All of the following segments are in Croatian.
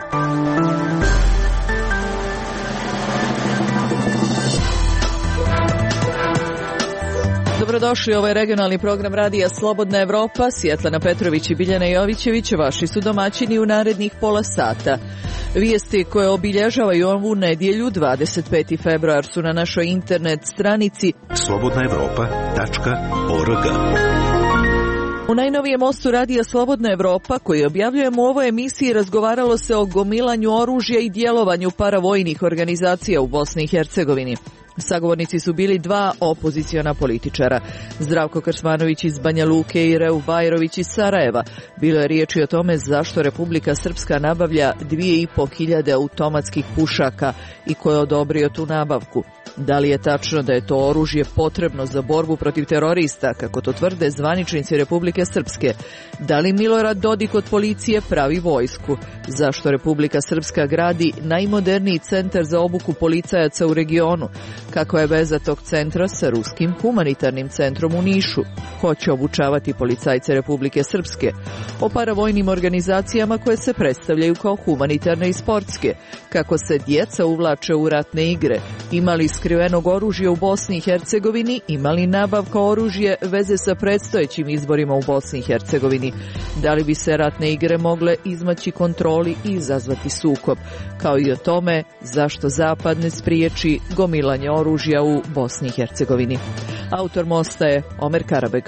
Dobrodošli, ovo je regionalni program radija Slobodna Evropa. Svjetlana Petrović i Biljana Jovićević vaši su domaćini u narednih pola sata. Vijesti koje obilježavaju ovu nedjelju, 25. februar, su na našoj internet stranici slobodnaevropa.org. U najnovijem mostu radija Slobodna Evropa, koji objavljujemo u ovoj emisiji, razgovaralo se o gomilanju oružja i djelovanju paravojnih organizacija u Bosni i Hercegovini. Sagovornici su bili dva opoziciona političara, Zdravko Kršmanović iz Banja Luke i Reuf Bajrović iz Sarajeva. Bilo je riječi o tome zašto Republika Srpska nabavlja 2500 automatskih pušaka i ko je odobrio tu nabavku. Da li je tačno da je to oružje potrebno za borbu protiv terorista, kako to tvrde zvaničnici Republike Srpske? Da li Milorad Dodik od policije pravi vojsku? Zašto Republika Srpska gradi najmoderniji centar za obuku policajaca u regionu? Kakva je veza tog centra sa ruskim humanitarnim centrom u Nišu? Ko će obučavati policajce Republike Srpske? O paravojnim organizacijama koje se predstavljaju kao humanitarne i sportske. Kako se djeca uvlače u ratne igre? Ima li skrivenog oružja u Bosni i Hercegovini? Ima li nabavka oružje veze sa predstojećim izborima u Bosni i Hercegovini? Da li bi se ratne igre mogle izmaći kontroli i izazvati sukob? Kao i o tome zašto Zapad ne spriječi gomilanje oružja u Bosni i Hercegovini. Autor mosta je Omer Karabeg.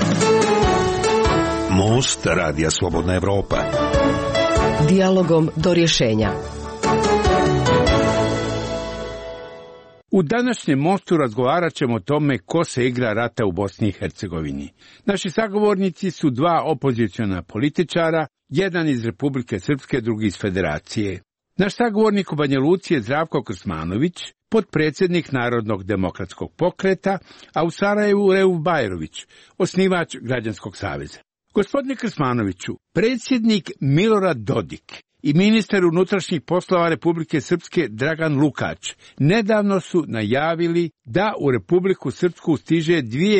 Most radija Slobodna Evropa. Dijalogom do rješenja. U današnjem mostu razgovarat ćemo o tome ko se igra rata u Bosni i Hercegovini. Naši sagovornici su dva opoziciona političara, jedan iz Republike Srpske, drugi iz Federacije. Naš sagovornik u Banja Luci je Zdravko Kršmanović, potpredsjednik Narodnog demokratskog pokreta, a u Sarajevu Reuf Bajrović, osnivač Građanskog saveza. Gospodine Kršmanoviću, predsjednik Milorad Dodik i ministar unutrašnjih poslova Republike Srpske Dragan Lukač nedavno su najavili da u Republiku Srpsku stiže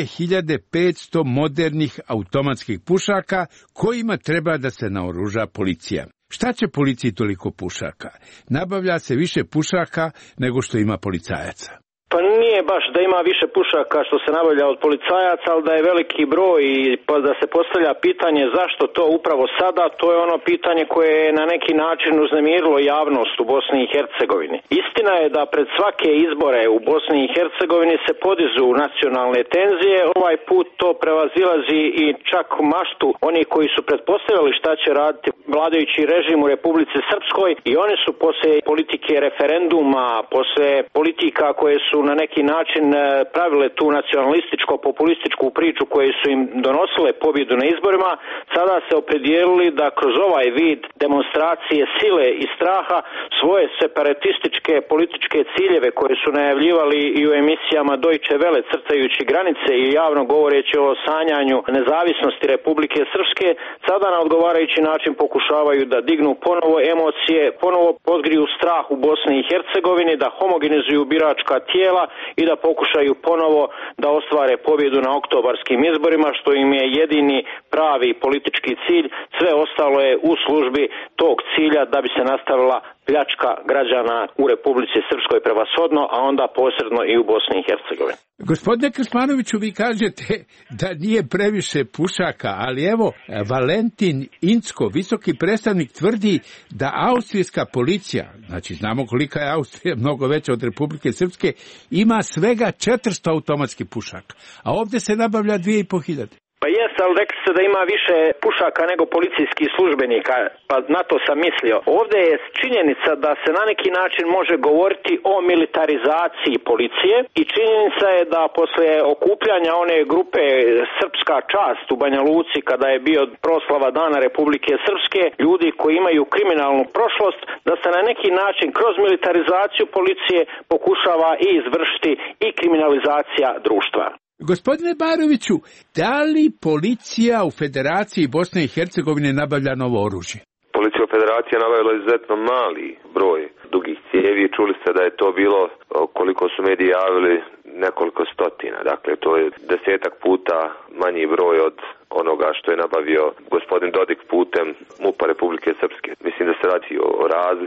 2500 modernih automatskih pušaka kojima treba da se naoruža policija. Šta će policiji toliko pušaka? Nabavlja se više pušaka nego što ima policajaca. Pa nije baš da ima više pušaka što se nabavlja od policajaca, ali da je veliki broj i da se postavlja pitanje zašto to upravo sada, to je ono pitanje koje je na neki način uznemirilo javnost u Bosni i Hercegovini. Istina je da pred svake izbore u Bosni i Hercegovini se podižu nacionalne tenzije, ovaj put to prevazilazi i čak maštu oni koji su pretpostavljali šta će raditi vladajući režim u Republici Srpskoj, i oni su posle politike referenduma, posle politika koje su na neki način pravile tu nacionalističko-populističku priču koje su im donosile pobjedu na izborima, sada se opredijelili da kroz ovaj vid demonstracije sile i straha svoje separatističke političke ciljeve koje su najavljivali i u emisijama Deutsche Welle crtajući granice i javno govoreći o sanjanju nezavisnosti Republike Srpske, sada na odgovarajući način pokušavaju da dignu ponovo emocije, ponovo podgriju strah u Bosni i Hercegovini, da homogenizuju biračka tijela i da pokušaju ponovo da ostvare pobjedu na oktobarskim izborima, što im je jedini pravi politički cilj. Sve ostalo je u službi tog cilja da bi se nastavila pljačka građana u Republici Srpskoj prevashodno, a onda posredno i u Bosni i Hercegovini. Gospodine Kršmanoviću, vi kažete da nije previše pušaka, ali evo, Valentin Incko, visoki predstavnik, tvrdi da austrijska policija, znači znamo kolika je Austrija, mnogo veća od Republike Srpske, ima svega 400 automatskih pušaka, a ovdje se nabavlja 2500. Pa jes, ali rekli ste da ima više pušaka nego policijskih službenika, pa na to sam mislio. Ovdje je činjenica da se na neki način može govoriti o militarizaciji policije i činjenica je da posle okupljanja one grupe Srpska čast u Banja Luci kada je bio proslava Dana Republike Srpske, ljudi koji imaju kriminalnu prošlost, da se na neki način kroz militarizaciju policije pokušava i izvršiti i kriminalizacija društva. Gospodine Baroviću, da li policija u Federaciji Bosne i Hercegovine nabavlja novo oružje? Policija u Federaciji je nabavila izuzetno mali broj dugih cijevi. Čuli ste da je to bilo, koliko su mediji javili, nekoliko stotina. Dakle, to je 10 puta manji broj od onoga što je nabavio gospodin Dodik putem MUP-a Republike Srpske. Mislim da se radi o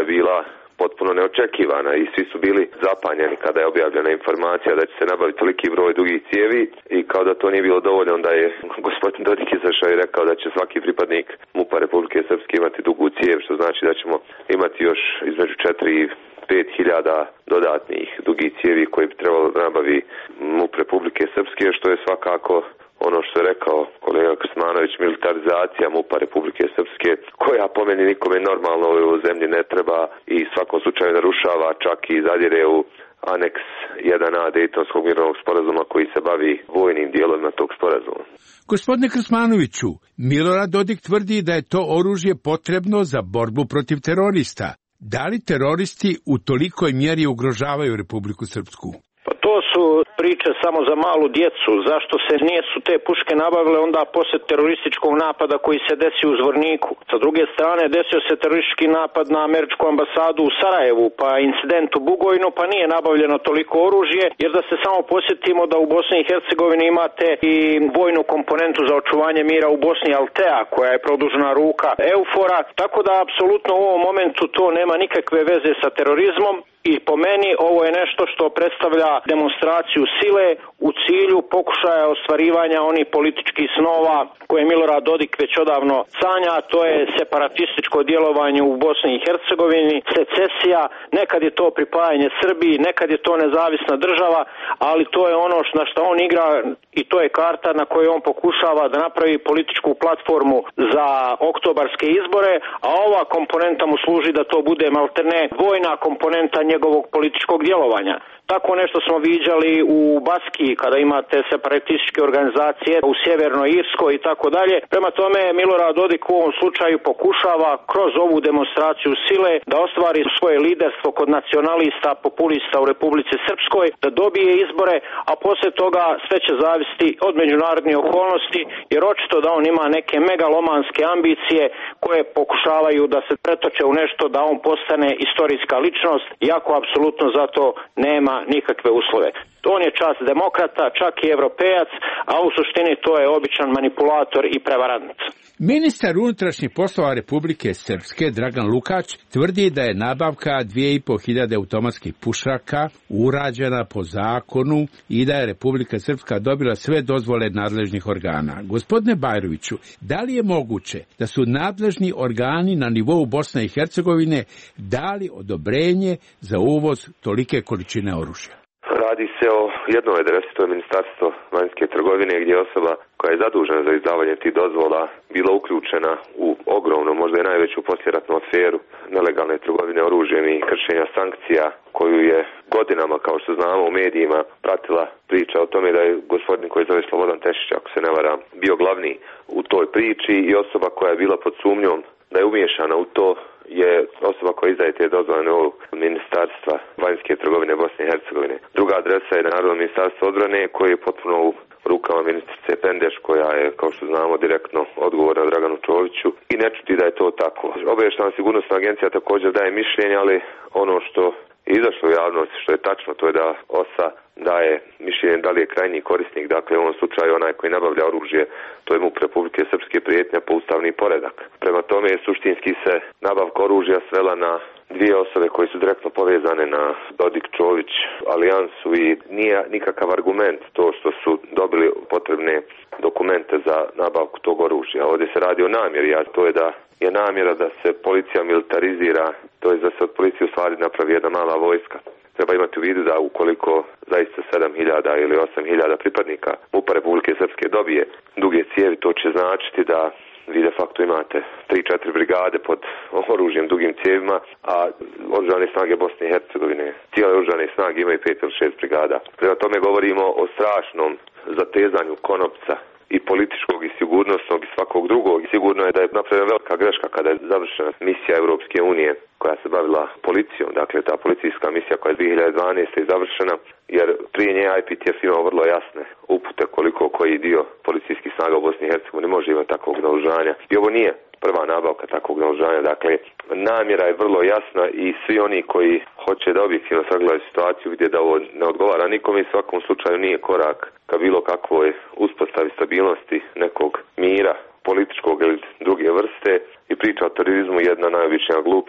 je bila potpuno neočekivana i svi su bili zapanjeni kada je objavljena informacija da će se nabaviti toliki broj dugih cijevi i kao da to nije bilo dovoljno, onda je gospodin Dodik izašao i rekao da će svaki pripadnik MUP-a Republike Srpske imati dugu cijev, što znači da ćemo imati još između 4 i 5.000 dodatnih dugih cijevi koji bi trebalo da nabavi MUP Republike Srpske, što je svakako ono što je rekao kolega Krsmanović, militarizacija MUP-a Republike Srpske, koja po meni nikome normalno u zemlji ne treba i svakom slučaju narušava, čak i zadire u aneks 1A Dejtonskog mirovnog sporazuma koji se bavi vojnim dijelovima tog sporazuma. Gospodine Krsmanoviću, Milorad Dodik tvrdi da je to oružje potrebno za borbu protiv terorista. Da li teroristi u tolikoj mjeri ugrožavaju Republiku Srpsku? Pa to su priče samo za malu djecu. Zašto se nisu te puške nabavile onda poslije terorističkog napada koji se desio u Zvorniku? Sa druge strane desio se teroristički napad na američku ambasadu u Sarajevu, pa incident u Bugojnu, pa nije nabavljeno toliko oružje, jer da se samo posjetimo da u Bosni i Hercegovini imate i vojnu komponentu za očuvanje mira u Bosni, Altea, koja je produžena ruka EUFOR-a, tako da apsolutno u ovom momentu to nema nikakve veze sa terorizmom. I po meni ovo je nešto što predstavlja demonstraciju sile u cilju pokušaja ostvarivanja onih političkih snova koje Milorad Dodik već odavno sanja, a to je separatističko djelovanje u Bosni i Hercegovini, secesija, nekad je to pripajanje Srbiji, nekad je to nezavisna država, ali to je ono na što on igra i to je karta na kojoj on pokušava da napravi političku platformu za oktobarske izbore, a ova komponenta mu služi da to bude maltene vojna komponenta njegovog političkog djelovanja. Tako nešto smo viđali u Baskiji kada imate separatističke organizacije u Sjevernoj Irskoj i tako dalje. Prema tome Milorad Dodik u ovom slučaju pokušava kroz ovu demonstraciju sile da ostvari svoje liderstvo kod nacionalista, populista u Republici Srpskoj, da dobije izbore, a poslije toga sve će zavisiti od međunarodnih okolnosti, jer očito da on ima neke megalomanske ambicije koje pokušavaju da se pretoče u nešto da on postane istorijska ličnost, iako apsolutno za to nema nikakve uslove. On je čast demokrata, čak i evropejac, a u suštini to je običan manipulator i prevarant. Ministar unutrašnjih poslova Republike Srpske Dragan Lukač tvrdi da je nabavka 2.500 automatskih pušaka urađena po zakonu i da je Republika Srpska dobila sve dozvole nadležnih organa. Gospodine Bajroviću, da li je moguće da su nadležni organi na nivou Bosne i Hercegovine dali odobrenje za uvoz tolike količine oružja? Radi se o jednoj adresi, to je Ministarstvo vanjske trgovine, gdje je osoba koja je zadužena za izdavanje tih dozvola bila uključena u ogromnu, možda i najveću poslijeratnu aferu nelegalne trgovine oružjem i kršenja sankcija, koju je godinama, kao što znamo u medijima, pratila priča o tome da je gospodin koji zove Slobodan Tešić, ako se ne varam, bio glavni u toj priči i osoba koja je bila pod sumnjom da je umiješana u to je osoba koja izdaje te dozvole novog Ministarstva vanjske trgovine Bosne i Hercegovine. Druga adresa je Narodno ministarstvo odbrane koje je potpuno u rukama ministrice Pendeš, koja je, kao što znamo, direktno odgovorna Draganu Čoviću i ne čuti da je to tako. Obavještajna sigurnosna agencija također daje mišljenje, ali ono što je izašlo u javnosti, što je tačno, to je da OSA daje mišljenje da li je krajnji korisnik, dakle u ovom slučaju onaj koji nabavlja oružje, to je MUP Republike Srpske, prijetnja po ustavni poredak. Prema tome suštinski se nabavka oružja svela na dvije osobe koje su direktno povezane na Dodik-Čović alijansu i nije nikakav argument to što su dobili potrebne dokumente za nabavku tog oružja. Ovdje se radi o namjeri, a to je da je namjera da se policija militarizira, to je da se od policije u stvari napravi jedna mala vojska. Treba imati u vidu da ukoliko zaista 7.000 ili 8.000 pripadnika MUP-a Republike Srpske dobije duge cijevi, to će značiti da vi de facto imate 3-4 brigade pod oružjem dugim cijevima, a oružane snage Bosne i Hercegovine, cijele oružane snage imaju 5 ili 6 brigada. Prema tome govorimo o strašnom zatezanju konopca i političkog i sigurnosnog i svakog drugog. Sigurno je da je napravljena velika greška kada je završena misija Europske unije koja se bavila policijom, dakle ta policijska misija koja je 2012. je završena, jer prije nje IPTF imao vrlo jasne upute koliko koji dio policijskih snaga u Bosni i Hercegovini može imati takvog naoružanja. I ovo nije prva nabavka takvog naoružanja, dakle namjera je vrlo jasna i svi oni koji hoće da objektivno sagledaju situaciju gdje da ovo ne odgovara nikome i svakom slučaju nije korak ka bilo kakvoj uspostavi stabilnosti nekog mira političkog ili druge vrste i priča o terorizmu jedna najobičnija glupost. U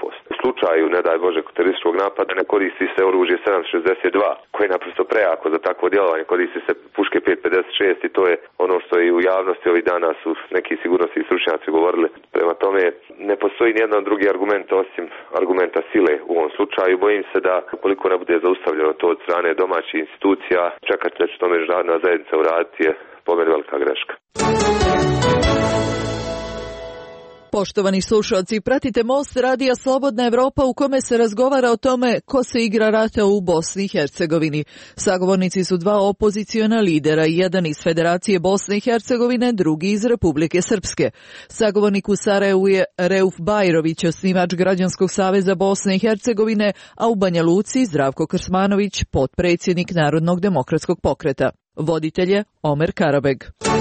slučaju, ne daj Bože, terorističkog napada ne koristi se oružje 762, koje je naprosto prejako za takvo djelovanje, koristi se puške 556 i to je ono što je u javnosti ovih dana su neki sigurnosni stručnjaci govorili. Prema tome, ne postoji nijedan drugi argument osim argumenta sile u ovom slučaju. Bojim se da ukoliko ne bude zaustavljeno to od strane domaćih institucija, čekati da će to međunarodna zajednica uraditi je po meni velika greška. Poštovani slušalci, pratite Most radija Slobodna Evropa u kome se razgovara o tome ko se igra rata u Bosni i Hercegovini. Sagovornici su dva opoziciona lidera, jedan iz Federacije Bosne i Hercegovine, drugi iz Republike Srpske. Sagovornik u Sarajevu je Reuf Bajrović, osnivač Građanskog saveza Bosne i Hercegovine, a u Banja Luci Zdravko Krsmanović, potpredsjednik Narodnog demokratskog pokreta. Voditelj je Omer Karabeg.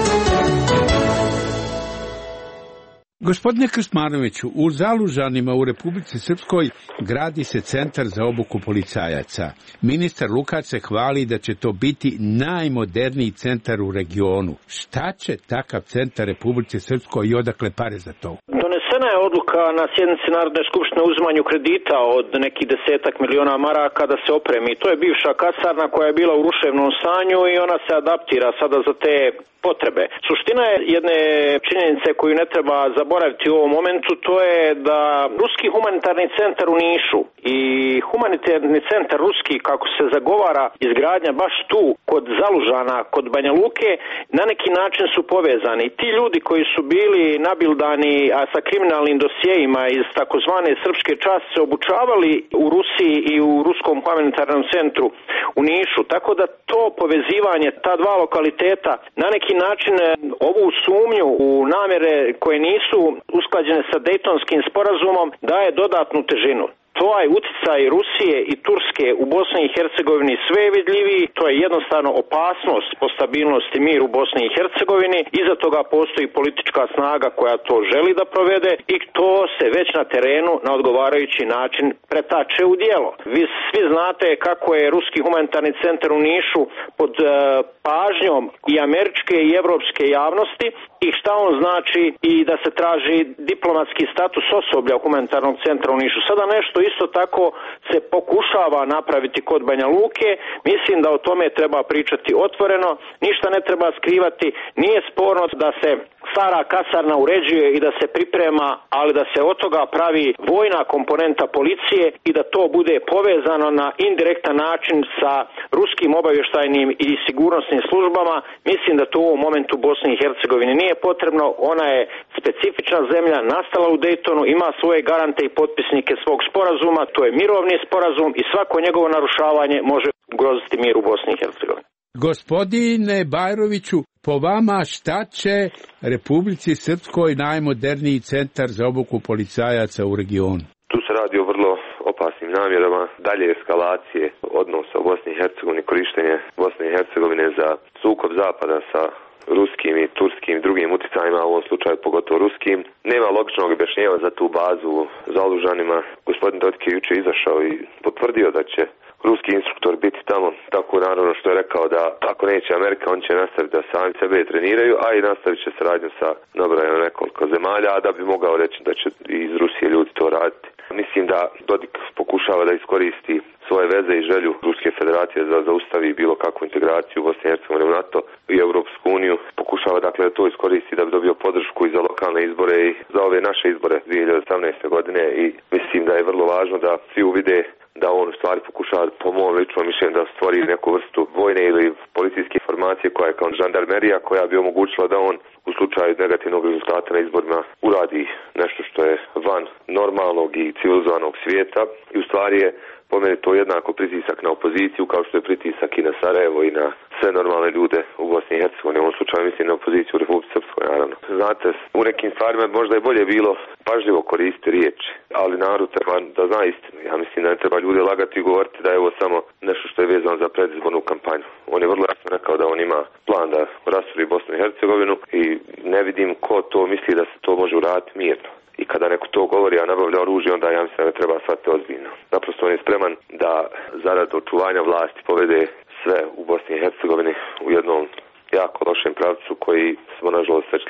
Gospodine Krsmanoviću, u Zalužanima u Republici Srpskoj gradi se centar za obuku policajaca. Ministar Lukač se hvali da će to biti najmoderniji centar u regionu. Šta će takav centar Republici Srpskoj i odakle pare za to? Donesena je odluka na sjednici Narodne skupštine o uzimanju kredita od nekih 10 miliona maraka da se opremi. To je bivša kasarna koja je bila u ruševnom stanju i ona se adaptira sada za te potrebe. Suština je jedne činjenice koju ne treba zaboraviti u ovom momentu, to je da Ruski humanitarni centar u Nišu i humanitarni centar ruski, kako se zagovara izgradnja baš tu kod Zalužana, kod Banja Luke, na neki način su povezani. Ti ljudi koji su bili nabildani sa kriminalnim dosjejima iz takozvane srpske časti se obučavali u Rusiji i u Ruskom humanitarnom centru u Nišu. Tako da to povezivanje, ta dva lokaliteta, na neki način ovu sumnju u namjere koje nisu usklađene sa Dejtonskim sporazumom daje dodatnu težinu. Ovaj utjecaj Rusije i Turske u Bosni i Hercegovini sve je vidljiviji, to je jednostavno opasnost po stabilnosti i mir u Bosni i Hercegovini, iza toga postoji politička snaga koja to želi da provede i to se već na terenu na odgovarajući način pretače u djelo. Vi svi znate kako je Ruski humanitarni centar u Nišu pod pažnjom i američke i evropske javnosti i šta on znači i da se traži diplomatski status osoblja humanitarnog centra u Nišu. Sada nešto isto tako se pokušava napraviti kod Banja Luke. Mislim da o tome treba pričati otvoreno, ništa ne treba skrivati. Nije sporno da se stara kasarna uređuje i da se priprema, ali da se od toga pravi vojna komponenta policije i da to bude povezano na indirektan način sa ruskim obavještajnim i sigurnosnim službama. Mislim da to u ovom momentu u Bosni i Hercegovini nije potrebno. Ona je specifična zemlja, nastala u Dejtonu, ima svoje garante i potpisnike svog sporazuma. To je mirovni sporazum i svako njegovo narušavanje može ugroziti mir u Bosni i Hercegovini. Gospodine Bajroviću, po vama šta će Republici Srpskoj najmoderniji centar za obuku policajaca u regionu? Tu se radi o vrlo opasnim namjerama dalje eskalacije odnosa u Bosni i Hercegovini, korištenje Bosne i Hercegovine za sukob zapada sa ruskim i turskim i drugim utjecajima, u ovom slučaju pogotovo ruskim. Nema logičnog objašnjenja za tu bazu u Zalužanima. Gospodin Dodik je jučer izašao i potvrdio da će ruski instruktor biti tamo, tako naravno što je rekao da ako neće Amerika, on će nastaviti da sami sebe treniraju, a i nastavit će saradnju sa nabrojano nekoliko zemalja, a da bi mogao reći da će iz Rusije ljudi to raditi. Mislim da Dodik pokušava da iskoristi svoje veze i želju Ruske federacije da zaustavi bilo kakvu integraciju Bosne i Hercegovine u NATO i Europsku uniju. Pokušava dakle da to iskoristi da bi dobio podršku i za lokalne izbore i za ove naše izbore 2018. godine i mislim da je vrlo važno da svi uvide da on u stvari pokušava, po mom ličnom mišljenju, da stvori neku vrstu vojne ili policijske informacije koja je kao žandarmerija koja bi omogućila da on u slučaju negativnog rezultata na izborima uradi nešto što je van normalnog i civilizovanog svijeta i u stvari je po meni to jednako pritisak na opoziciju kao što je pritisak i na Sarajevo i na sve normalne ljude u Bosni i Hercegovini. U ovom slučaju mislim na opoziciju u Republici Srpskoj, naravno. Znate, u nekim stvarima možda je bolje bilo pažljivo koristiti riječi, ali narod treba da zna istinu. Ja mislim da ne treba ljude lagati i govoriti da je ovo samo nešto što je vezano za predizbornu kampanju. On je vrlo jasno rekao da on ima plan da rasuli Bosnu i Hercegovinu i ne vidim ko to misli da se to može uraditi mirno. I kada neko to govori, a nabavlja oružje, onda ja mislim da ne treba shvatiti ozbiljno. Naprosto on je spreman da zarad očuvanja vlasti povede sve u Bosni i Hercegovini u jednom jako lošem pravcu koji smo nažalost već gledali.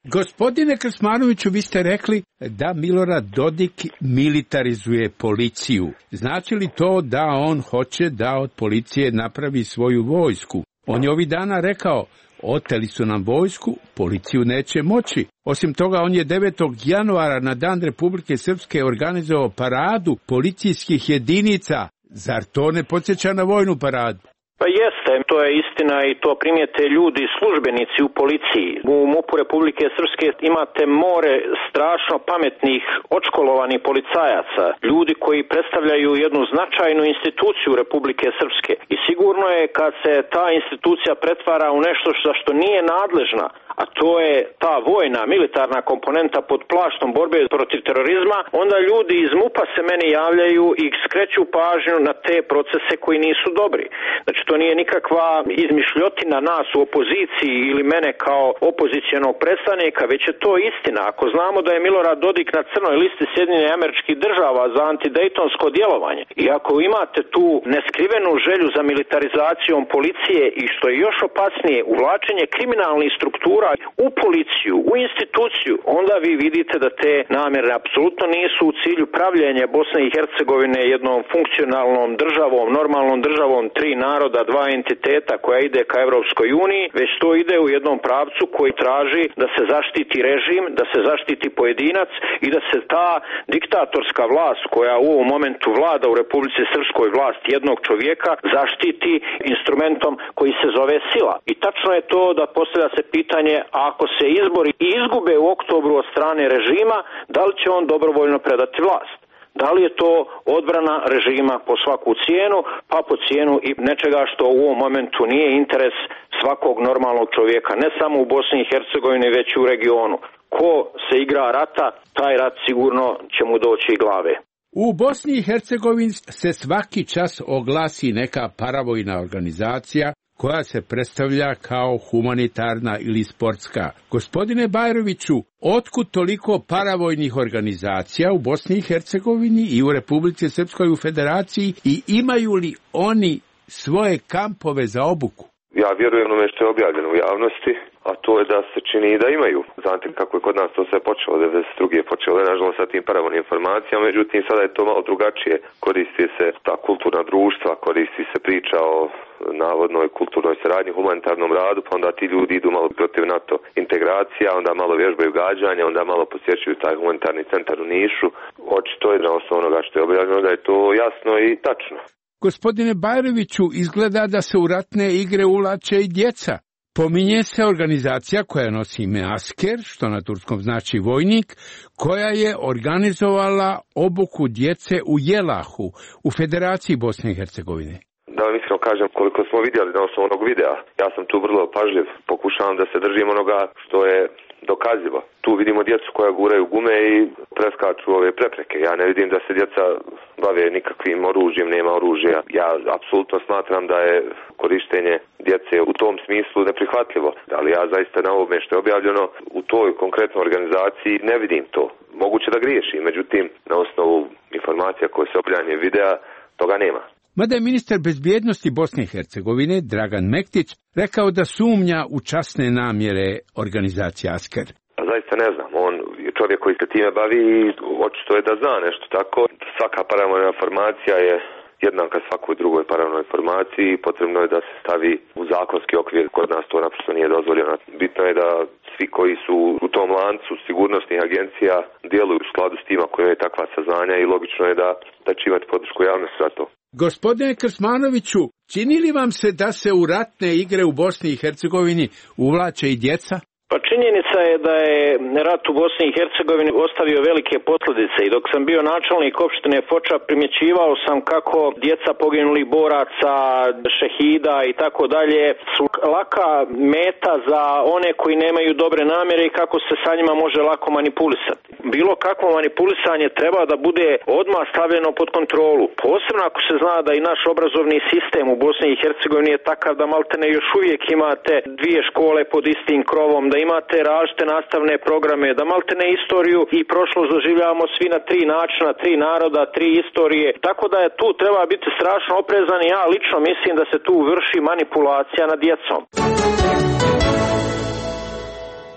Gospodine Krsmanoviću, vi ste rekli da Milorad Dodik militarizuje policiju. Znači li to da on hoće da od policije napravi svoju vojsku? On je ovih dana rekao, oteli su nam vojsku, policiju neće moći. Osim toga, on je 9. januara na Dan Republike Srpske organizovao paradu policijskih jedinica. Zar to ne podsjeća na vojnu paradu? Pa jeste, to je istina i to primijete ljudi, službenici u policiji. U MUP-u Republike Srpske imate more strašno pametnih, odškolovanih policajaca, ljudi koji predstavljaju jednu značajnu instituciju Republike Srpske. I sigurno je kad se ta institucija pretvara u nešto za što nije nadležna, a to je ta vojna, militarna komponenta pod plaštom borbe protiv terorizma, onda ljudi iz MUP-a se meni javljaju i skreću pažnju na te procese koji nisu dobri. Znači, to nije nikakva izmišljotina nas u opoziciji ili mene kao opozicionog predstavnika, već je to istina. Ako znamo da je Milorad Dodik na crnoj listi Sjedinjenih Američkih Država za antidejtonsko djelovanje i ako imate tu neskrivenu želju za militarizacijom policije i što je još opasnije, uvlačenje kriminalnih struktura u policiju, u instituciju, onda vi vidite da te namjere apsolutno nisu u cilju pravljenja Bosne i Hercegovine jednom funkcionalnom državom, normalnom državom, tri naroda, dva entiteta koja ide ka Evropskoj uniji, već to ide u jednom pravcu koji traži da se zaštiti režim, da se zaštiti pojedinac i da se ta diktatorska vlast koja u ovom momentu vlada u Republici Srpskoj, vlast jednog čovjeka, zaštiti instrumentom koji se zove sila. I tačno je to da postavlja se pitanje, ako se izbori i izgube u oktobru od strane režima, da li će on dobrovoljno predati vlast? Da li je to odbrana režima po svaku cijenu, pa po cijenu i nečega što u ovom momentu nije interes svakog normalnog čovjeka, ne samo u Bosni i Hercegovini, već i u regionu. Ko se igra rata, taj rat sigurno će mu doći i glave. U Bosni i Hercegovini se svaki čas oglasi neka paravojna organizacija koja se predstavlja kao humanitarna ili sportska. Gospodine Bajroviću, otkud toliko paravojnih organizacija u Bosni i Hercegovini i u Republici Srpskoj u Federaciji i imaju li oni svoje kampove za obuku? Ja vjerujem onome što je objavljeno u javnosti, a to je da se čini da imaju. Znate kako je kod nas to sve počelo, 92. je počelo, nažalost, sa tim paravojnim informacijama, međutim sada je to malo drugačije. Koristi se ta kulturna društva, koristi se priča o navodnoj kulturnoj saradnji, humanitarnom radu, pa onda ti ljudi idu malo protiv NATO integracija, onda malo vježbaju gađanja, onda malo posjećuju taj humanitarni centar u Nišu. Očito je na osnovu onoga što je objavljeno da je to jasno i tačno. Gospodine Bajroviću, izgleda da se u ratne igre uvlače i djeca. Pominje se organizacija koja nosi ime Asker, što na turskom znači vojnik, koja je organizovala obuku djece u Jelahu, u Federaciji Bosne i Hercegovine. Da vam iskreno kažem, koliko smo vidjeli na osnovu onog videa, ja sam tu vrlo pažljiv, pokušavam da se držim onoga što je dokazivo. Tu vidimo djecu koja guraju gume i preskaču ove prepreke. Ja ne vidim da se djeca bave nikakvim oružjem, nema oružja. Ja apsolutno smatram da je korištenje djece u tom smislu neprihvatljivo. Ali ja zaista na ovome što je objavljeno u toj konkretnoj organizaciji ne vidim to. Moguće da griješim, međutim na osnovu informacija koje se objavljanje videa toga nema. Mada je ministar bezbjednosti Bosne i Hercegovine, Dragan Mektić, rekao da sumnja u časne namjere organizacije Asker. Pa zaista ne znam, on je čovjek koji se time bavi i očito je da zna nešto tako. Svaka paravojna informacija je jednaka svakoj drugoj paravojnoj informaciji, potrebno je da se stavi u zakonski okvir, kod nas to naprosto nije dozvoljeno. Bitno je da svi koji su u tom lancu sigurnosnih agencija djeluju u skladu s tima koji imaju takva saznanja i logično je da će imati podršku javnosti za to. Gospodine Krsmanoviću, čini li vam se da se u ratne igre u Bosni i Hercegovini uvlače i djeca? Pa činjenica je da je rat u Bosni i Hercegovini ostavio velike posljedice i dok sam bio načelnik opštine Foča primjećivao sam kako djeca poginulih boraca, šehida i tako dalje su laka meta za one koji nemaju dobre namjere i kako se sa njima može lako manipulisati. Bilo kakvo manipulisanje treba da bude odmah stavljeno pod kontrolu. Posebno ako se zna da i naš obrazovni sistem u Bosni i Hercegovini je takav da maltene još uvijek imate dvije škole pod istim krovom, da imate različite nastavne programe, da maltene istoriju i prošlost doživljavamo svi na tri načina, tri naroda, tri istorije. Tako da je tu treba biti strašno oprezan i ja lično mislim da se tu vrši manipulacija nad djecom.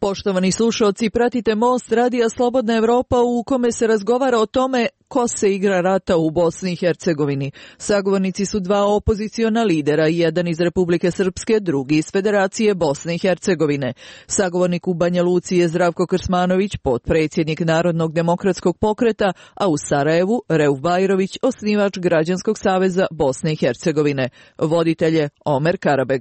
Poštovani slušalci, pratite Most Radija Slobodna Evropa u kome se razgovara o tome ko se igra rata u Bosni i Hercegovini. Sagovornici su dva opoziciona lidera, jedan iz Republike Srpske, drugi iz Federacije Bosne i Hercegovine. Sagovornik u Banja Luci je Zdravko Krsmanović, potpredsjednik Narodnog demokratskog pokreta, a u Sarajevu Reuf Bajrović, osnivač Građanskog saveza Bosne i Hercegovine. Voditelj je Omer Karabeg.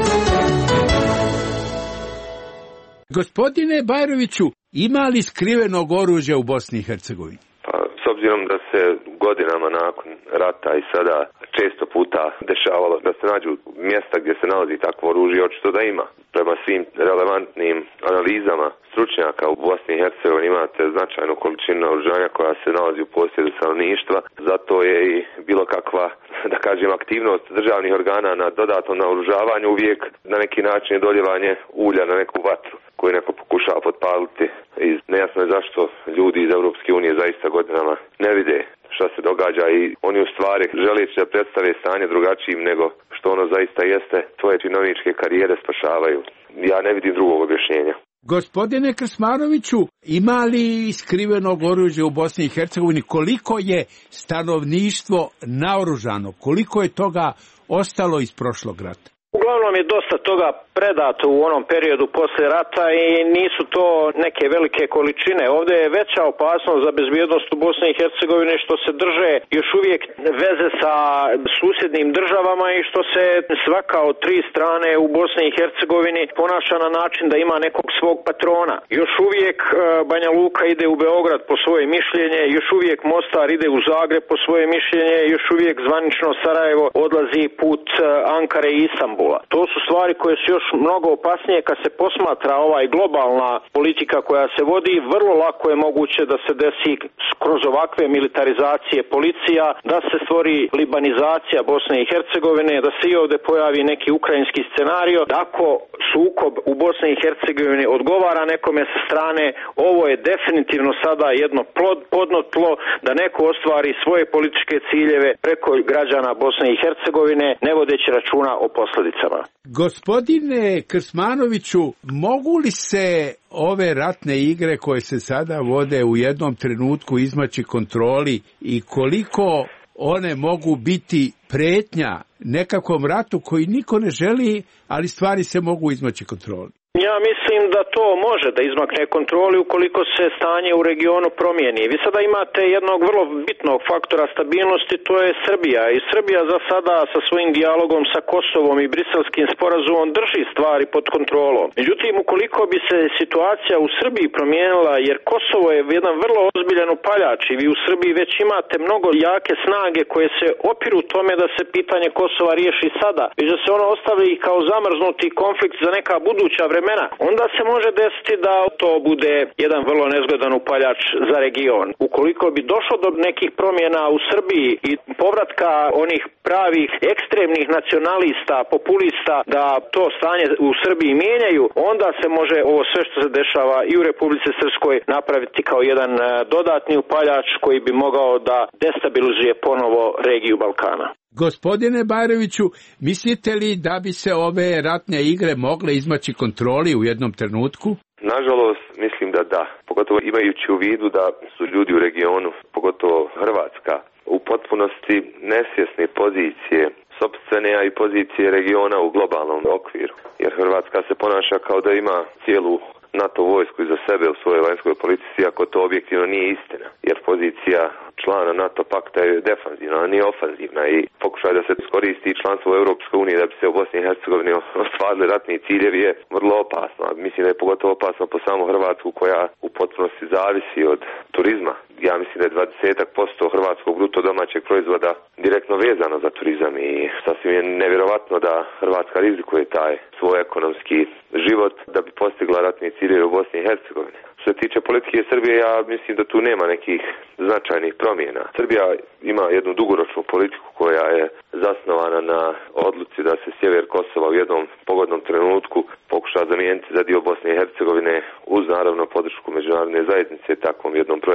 Gospodine Bajroviću, ima li skrivenog oružja u Bosni i Hercegovini? S obzirom da se godinama nakon rata i sada često puta dešavalo da se nađu mjesta gdje se nalazi takvo oružje, očito da ima. Prema svim relevantnim analizama stručnjaka u Bosni i Hercegovini imate značajnu količinu naoružanja koja se nalazi u posjedu stanovništva. Zato je i bilo kakva, da kažem, aktivnost državnih organa na dodatnom naoružavanju uvijek na neki način doljevanje ulja na neku vatru koju neko pokušava potpaliti. I nejasno je zašto ljudi iz Europske unije zaista godinama ne vide šta se događa i oni u stvari želeći da predstave stanje drugačijim nego što ono zaista jeste, svoje činovničke karijere spašavaju. Ja ne vidim drugog objašnjenja. Gospodine Krsmanoviću, ima li skrivenog oružja u Bosni i Hercegovini? Koliko je stanovništvo naoružano? Koliko je toga ostalo iz prošlog rata? Uglavnom je dosta toga predato u onom periodu poslije rata i nisu to neke velike količine. Ovdje je veća opasnost za bezbjednost u Bosni i Hercegovini što se drže još uvijek veze sa susjednim državama i što se svaka od tri strane u Bosni i Hercegovini ponaša na način da ima nekog svog patrona. Još uvijek Banja Luka ide u Beograd po svoje mišljenje, još uvijek Mostar ide u Zagreb po svoje mišljenje, još uvijek zvanično Sarajevo odlazi put Ankare i Istanbula. To su stvari koje su još mnogo opasnije kad se posmatra globalna politika koja se vodi. Vrlo lako je moguće da se desi kroz ovakve militarizacije policija, da se stvori libanizacija Bosne i Hercegovine, da se i ovdje pojavi neki ukrajinski scenario. Ako sukob u Bosni i Hercegovini odgovara nekome sa strane, ovo je definitivno sada jedno plodno tlo da neko ostvari svoje političke ciljeve preko građana Bosne i Hercegovine, ne vodeći računa o posljedicama. Gospodine Krsmanoviću, mogu li se ove ratne igre koje se sada vode u jednom trenutku izmaći kontroli i koliko one mogu biti pretnja nekakvom ratu koji niko ne želi, ali stvari se mogu izmaći kontroli? Ja mislim da to može da izmakne kontroli ukoliko se stanje u regionu promijeni. Vi sada imate jednog vrlo bitnog faktora stabilnosti, to je Srbija. I Srbija za sada sa svojim dijalogom sa Kosovom i Briselskim sporazumom drži stvari pod kontrolom. Međutim, ukoliko bi se situacija u Srbiji promijenila, jer Kosovo je jedan vrlo ozbiljan upaljač i vi u Srbiji već imate mnogo jake snage koje se opiru tome da se pitanje Kosova riješi sada, već da se ono ostavi kao zamrznuti konflikt za neka buduća vremena, onda se može desiti da to bude jedan vrlo nezgodan upaljač za region. Ukoliko bi došlo do nekih promjena u Srbiji i povratka onih pravih ekstremnih nacionalista, populista, da to stanje u Srbiji mijenjaju, onda se može ovo sve što se dešava i u Republici Srpskoj napraviti kao jedan dodatni upaljač koji bi mogao da destabilizuje ponovo regiju Balkana. Gospodine Bajroviću, mislite li da bi se ove ratne igre mogle izmaći kontroli u jednom trenutku? Nažalost, mislim da da. Pogotovo imajući u vidu da su ljudi u regionu, pogotovo Hrvatska, u potpunosti nesvjesne pozicije sopstvene, a i pozicije regiona u globalnom okviru. Jer Hrvatska se ponaša kao da ima cijelu NATO vojsku iza sebe u svojoj vanjskoj politici, ako to objektivno nije istina. Jer pozicija člana NATO pakta je defanzivna, a nije ofanzivna i pokušaj da se iskoristi članstvo u Europskoj uniji da bi se u Bosni i Hercegovini ostvarili ratni ciljevi je vrlo opasno. Mislim da je pogotovo opasno po samu Hrvatsku koja u potpunosti zavisi od turizma. Ja mislim da je 20% hrvatskog bruto domaćeg proizvoda direktno vezano za turizam i sasvim je nevjerovatno da Hrvatska rizikuje taj svoj ekonomski život da bi postigla ratni ciljeve u Bosni i Hercegovini. Što se tiče politike Srbije, ja mislim da tu nema nekih značajnih promjena. Srbija ima jednu dugoročnu politiku koja je zasnovana na odluci da se sjever Kosova u jednom pogodnom trenutku pokuša zamijeniti za dio Bosne i Hercegovine uz naravno podršku međunarodne zajednice takvom jednom projektu.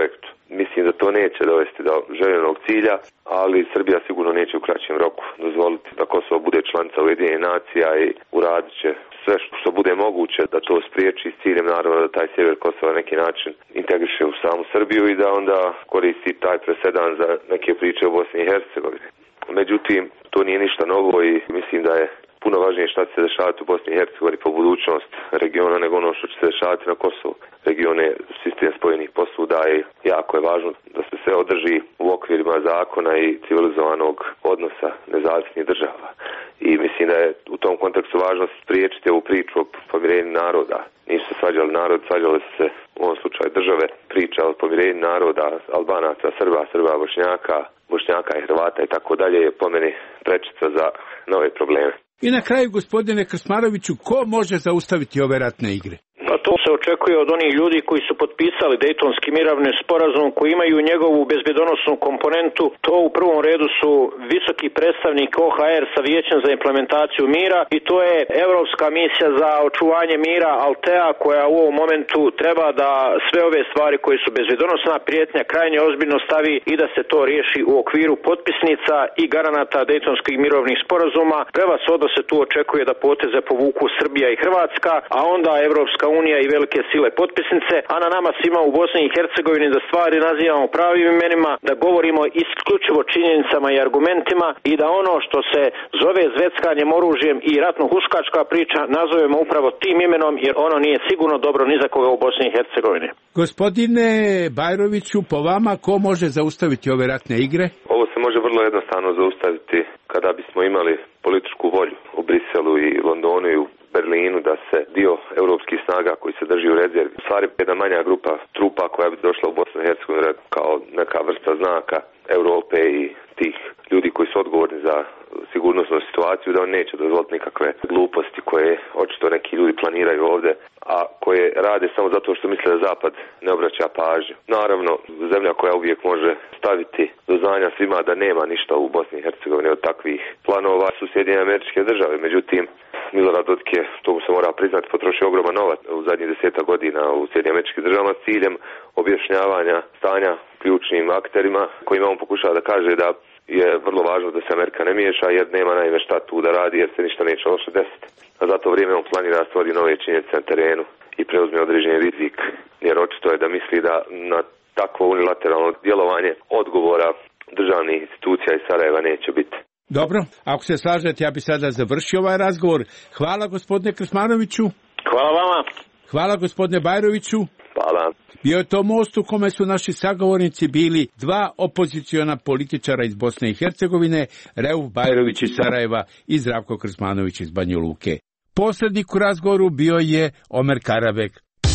mislim da to neće dovesti do željenog cilja, ali Srbija sigurno neće u kraćem roku dozvoliti da Kosovo bude članica Ujedinjenih nacija i uradit će sve što bude moguće da to spriječi s ciljem naravno da taj sjever Kosova na neki način integriše u samu Srbiju i da onda koristi taj presedan za neke priče u Bosni i Hercegovini. Međutim, to nije ništa novo i mislim da je puno važnije šta će se dešavati u Bosni i Hercegovini po budućnost regiona nego ono što će se dešavati na Kosovu. Region je sistem spojenih posuda i jako je važno da se sve održi u okvirima zakona i civilizovanog odnosa nezavisnih država. I mislim da je u tom kontekstu važno spriječiti ovu priču o pomirenju naroda. Nisu se svađali narod, svađali su se u ovom slučaju države. Priča o pomirenju naroda, Albanaca, Srba, Bošnjaka i Hrvata i tako dalje je po meni prečica za nove probleme. I na kraju, gospodine Krsmaroviću, ko može zaustaviti ove ratne igre? Pa to se očekuje od onih ljudi koji su potpisali Dejtonski mirovni sporazum, koji imaju njegovu bezbjedonosnu komponentu. To u prvom redu su visoki predstavnik OHR sa Vijećem za implementaciju mira i to je Europska misija za očuvanje mira Altea, koja u ovom momentu treba da sve ove stvari koje su bezbjedonosna prijetnja krajnje ozbiljno stavi i da se to riješi u okviru potpisnica i garanata Dejtonskih mirovnih sporazuma. Prevashodno se tu očekuje da poteze povuku Srbija i Hrvatska, a onda Europska unija i velike sile potpisnice, a na nama svima u Bosni i Hercegovini da stvari nazivamo pravim imenima, da govorimo isključivo činjenicama i argumentima i da ono što se zove zveckanjem oružjem i ratno-huškačka priča nazovemo upravo tim imenom, jer ono nije sigurno dobro ni za koga u Bosni i Hercegovini. Gospodine Bajroviću, po vama ko može zaustaviti ove ratne igre? Ovo se može vrlo jednostavno zaustaviti kada bismo imali političku volju u Briselu i Londonu i u Berlinu da se dio europskih snaga koji se drži u rezervi, u stvari jedna manja grupa trupa koja bi došla u Bosnu i Hercegovinu kao neka vrsta znaka Europe i tih ljudi koji su odgovorni za sigurnosnu situaciju, da on neće dozvoliti nikakve gluposti koje očito neki ljudi planiraju ovdje, a koje rade samo zato što misle da Zapad ne obraća pažnju. Naravno, zemlja koja uvijek može staviti do znanja svima da nema ništa u Bosni i Hercegovini od takvih planova su Sjedinjene Američke Države. Međutim, Milorad Dodik je, to mu se mora priznati, potrošio ogroman novac u zadnjih 10 godina u Sjedinjenim Američkim Državama s ciljem objašnjavanja stanja ključnim akterima kojima on pokušava da kaže da je vrlo važno da se Amerika ne miješa jer nema naime šta tu da radi jer se ništa neće loše desiti. A za to vrijeme on planira stvori nove činjenice na terenu i preuzme određeni rizik jer očito je da misli da na takvo unilateralno djelovanje odgovora državnih institucija iz Sarajeva neće biti. Dobro, ako se slažete, ja bi sada završio ovaj razgovor. Hvala gospodine Krsmanoviću. Hvala vama. Hvala gospodine Bajroviću. Hvala. Bio je to most u kome su naši sagovornici bili dva opoziciona političara iz Bosne i Hercegovine, Reuf Bajrović iz Sarajeva i Zdravko Krsmanović iz Banja Luke. Posrednik u razgovoru bio je Omer Karabek.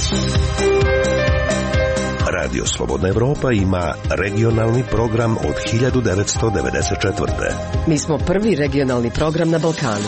Radio Slobodna Evropa ima regionalni program od 1994. Mi smo prvi regionalni program na Balkanu.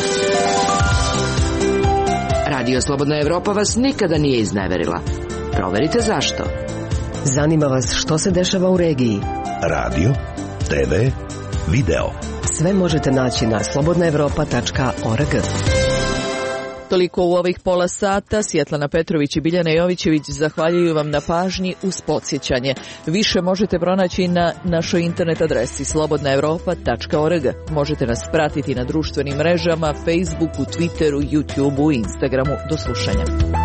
Radio Slobodna Evropa vas nikada nije izneverila. Proverite zašto. Zanima vas što se dešava u regiji. Radio, TV, video. Sve možete naći na slobodnaevropa.org. Toliko u ovih pola sata. Svjetlana Petrović i Biljana Jovićević zahvaljuju vam na pažnji uz podsjećanje. Više možete pronaći na našoj internet adresi slobodnaevropa.org. Možete nas pratiti na društvenim mrežama, Facebooku, Twitteru, YouTubeu i Instagramu. Do slušanja.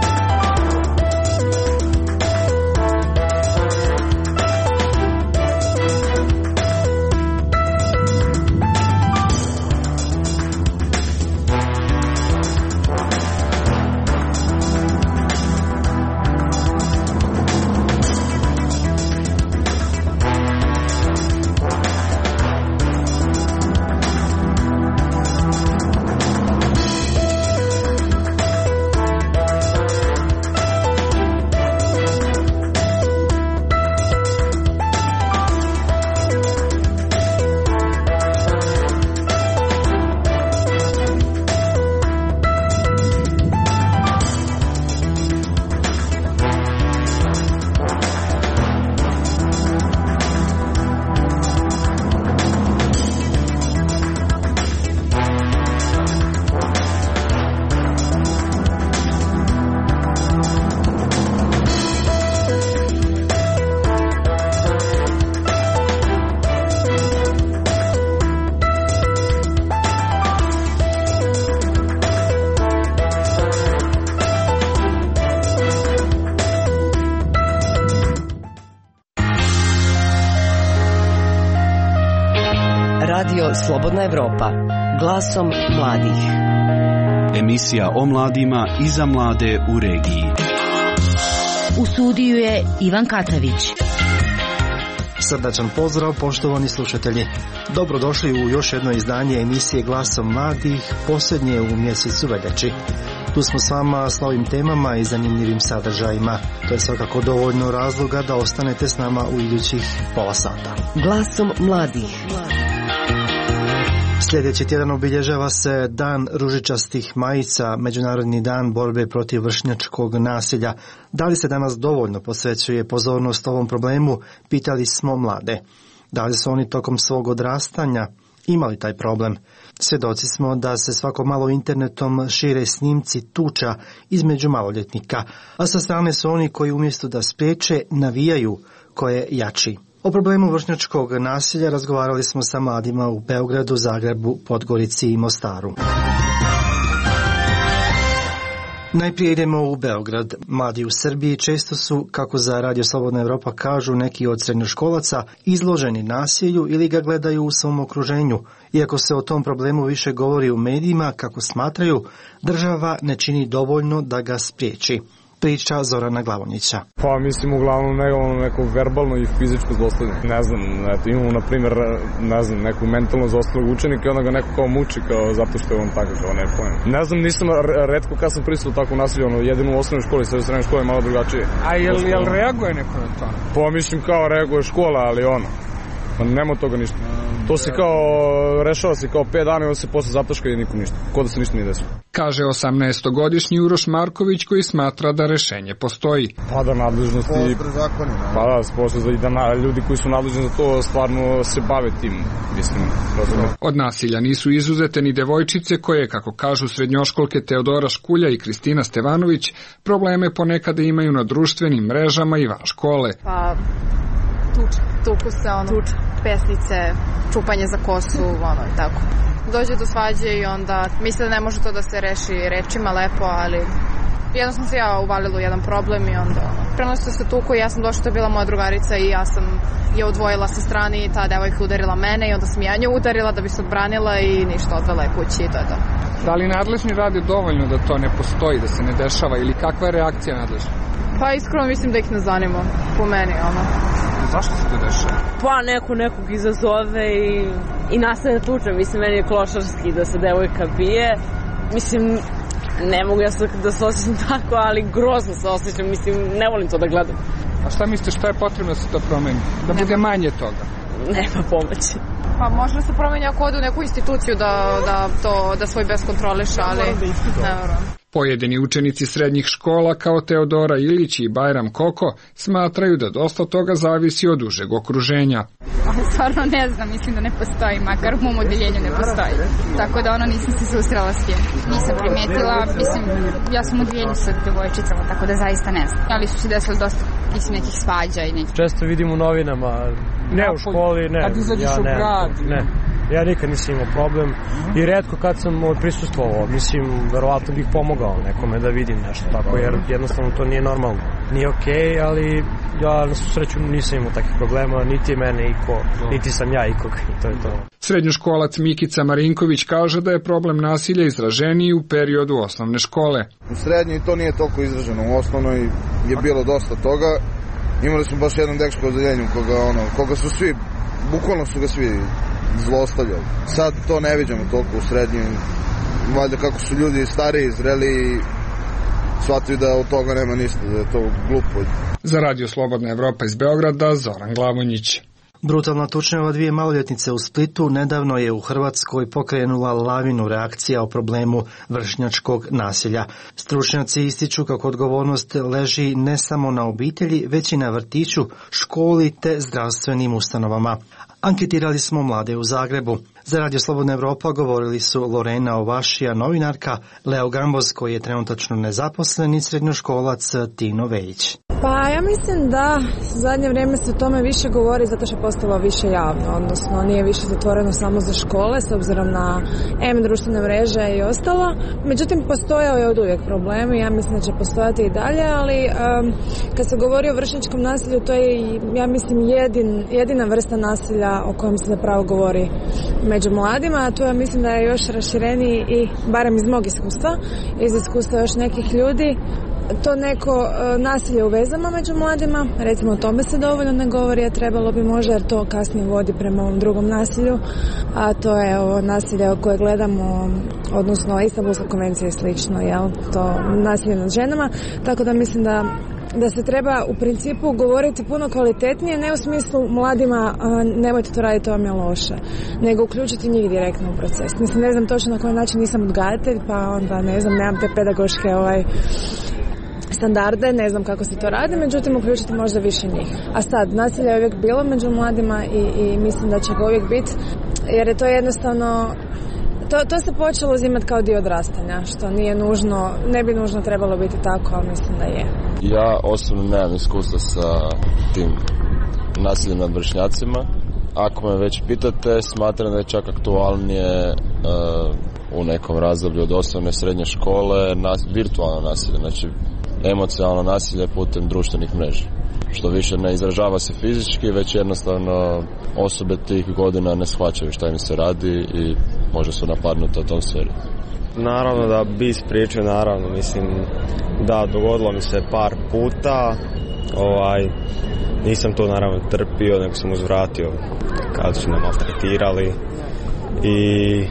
Radio Slobodna Evropa. Glasom mladih. Emisija o mladima i za mlade u regiji. U studiju je Ivan Katavić. Srdačan pozdrav, poštovani slušatelji. Dobrodošli u još jedno izdanje emisije Glasom mladih, posljednje u mjesecu veljači. Tu smo s vama s novim temama i zanimljivim sadržajima. To je svakako dovoljno razloga da ostanete s nama u idućih pola sata. Glasom mladih. Sljedeći tjedan obilježava se Dan ružičastih majica, Međunarodni dan borbe protiv vršnjačkog nasilja. Da li se danas dovoljno posvećuje pozornost ovom problemu, pitali smo mlade. Da li su oni tokom svog odrastanja imali taj problem? Svjedoci smo da se svako malo internetom šire snimci tuča između maloljetnika, a sa strane su oni koji umjesto da spriječe navijaju ko je jači. O problemu vršnjačkog nasilja razgovarali smo sa mladima u Beogradu, Zagrebu, Podgorici i Mostaru. Najprije idemo u Beograd. Mladi u Srbiji često su, kako za Radio Slobodna Evropa kažu neki od srednjoškolaca, izloženi nasilju ili ga gledaju u svom okruženju. Iako se o tom problemu više govori u medijima, kako smatraju, država ne čini dovoljno da ga spriječi. Priča Zorana Glavonjića. Pa mislim uglavnom neko verbalno i fizičko zlostavljanje. Ne znam, imamo na primjer, neku mentalno zlostavljog učenika i onda ga neko kao muči kao zato što je on tako, kao ne pojem. Ne znam, nisam retko kad sam prisutan tako nasilje, jedino u osnovnoj školi, sve u srednjoj školi je malo drugačije. A jel reaguje neko na to? Pa mislim kao reaguje škola, ali pa nema toga ništa. To se kao, rešava se kao 5 dana i on se posle zataška i nikom ništa. Ko da se ništa nije desilo. Kaže 18-godišnji Uroš Marković koji smatra da rešenje postoji. Pa da nadležnosti... Postre zakoni. Pa da, i da ljudi koji su nadležni za to stvarno se bave tim, mislim, razumno. Od nasilja nisu izuzete ni devojčice koje, kako kažu srednjoškolke Teodora Škulja i Kristina Stevanović, probleme ponekada imaju na društvenim mrežama i van škole. Pa... tuku se, pesnice, čupanje za kosu, i tako. Dođe do svađe i onda misle da ne može to da se reši rečima lepo, ali jednostavno se ja uvalila u jedan problem i onda prenosno se tuku i ja sam došla, to je bila moja drugarica i ja sam je odvojila sa strane i ta devojka udarila mene i onda sam ja nju udarila da bi se odbranila i ništa, odvela je kući i to je to. Da li nadležni rade dovoljno da to ne postoji, da se ne dešava ili kakva je reakcija nadležna? Pa iskreno mislim da ih ne zanima, po meni, Zašto se to dešava? Pa nekog izazove i nastane tuča. Mislim, meni je klošarski da se devojka bije. Mislim, ne mogu ja da se osjećam tako, ali grozno se osjećam. Mislim, ne volim to da gledam. A šta mislite, šta je potrebno da se to promeni? Da bude manje toga? Nema pomoći. Pa možda se promeni ako ode u neku instituciju da svoj bes kontroliše, ali ne vjerujem. Pojedini učenici srednjih škola kao Teodora Ilić i Bajram Koko smatraju da dosta toga zavisi od užeg okruženja. Stvarno ne znam, mislim da ne postoji, makar u mom odeljenju ne postoji. Tako da nisam se susrela s tim. Nisam primetila, mislim, ja sam u odeljenju sa devojčicama, tako da zaista ne znam. Ali su se desili dosta nekih svađa i nekih. Često vidim u novinama, ne u školi, ne. A ti izađeš u grad? Ne. Ja nikad nisam imao problem i retko kad sam prisustvovao, mislim, verovatno bih pomogao nekome da vidim nešto tako, jer jednostavno to nije normalno. Nije okej, ali ja na sreću nisam imao takvih problema, niti je mene iko, niti sam ja ikog, i to je to. Srednjoškolac Mikica Marinković kaže da je problem nasilja izraženiji u periodu osnovne škole. U srednjoj to nije toliko izraženo, u osnovnoj je bilo dosta toga. Imali smo baš jedan dečko u odeljenju koga su svi, bukvalno su ga svi zlostavljali. Sad to ne viđamo toliko u srednjim. Valjda kako su ljudi stariji, zreli, shvatili da od toga nema ništa, da je to glupo. Za Radio Slobodna Evropa iz Beograda, Zoran Glavonjić. Brutalna tučnjava 2 maloljetnice u Splitu nedavno je u Hrvatskoj pokrenula lavinu reakcija o problemu vršnjačkog nasilja. Stručnjaci ističu kako odgovornost leži ne samo na obitelji, već i na vrtiću, školi te zdravstvenim ustanovama. Anketirali smo mlade u Zagrebu. Za Radio Slobodna Evropa govorili su Lorena Ovašija, novinarka, Leo Gamboz koji je trenutačno nezaposlen i srednjoškolac Tino Vejić. Pa ja mislim da zadnje vrijeme se o tome više govori zato što je postalo više javno, odnosno nije više zatvoreno samo za škole s obzirom na društvene mreže i ostalo. Međutim, postojao je od uvijek problem i ja mislim da će postojati i dalje, ali kad se govori o vršnjačkom nasilju, to je, ja mislim, jedina vrsta nasilja o kojem se zapravo govori među mladima, a to ja mislim da je još rašireniji i barem iz mog iskustva, iz iskustva još nekih ljudi, to neko nasilje u vezama među mladima, recimo o tome se dovoljno ne govori, a trebalo bi možda, jer to kasnije vodi prema ovom drugom nasilju, a to je ovo nasilje koje gledamo, odnosno Istanbulska konvencija je slično, jel? To nasilje nad ženama, tako da mislim da se treba u principu govoriti puno kvalitetnije, ne u smislu mladima nemojte to raditi, to vam je loše, nego uključiti njih direktno u proces. Mislim, ne znam točno na koji način, nisam odgajatelj, pa onda ne znam, nemam te pedagoške standarde, ne znam kako se to radi, međutim uključiti možda više njih. A sad, nasilje je uvijek bilo među mladima i mislim da će ga uvijek biti, jer je to jednostavno, to se počelo uzimati kao dio odrastanja, što nije nužno, ne bi nužno trebalo biti tako, ali mislim da je. Ja osobno nemam iskustva sa tim nasiljem nad vršnjacima. Ako me već pitate, smatram da je čak aktualnije u nekom razdoblju od osnovne srednje škole virtualno nasilje, znači emocionalno nasilje putem društvenih mreža. Što više ne izražava se fizički, već jednostavno osobe tih godina ne shvaćaju šta im se radi i možda su napadnute u tom sferi. Naravno da bi spriječio, naravno, mislim da dogodilo mi se par puta, nisam to naravno trpio, nego sam uzvratio kad su me maltretirali i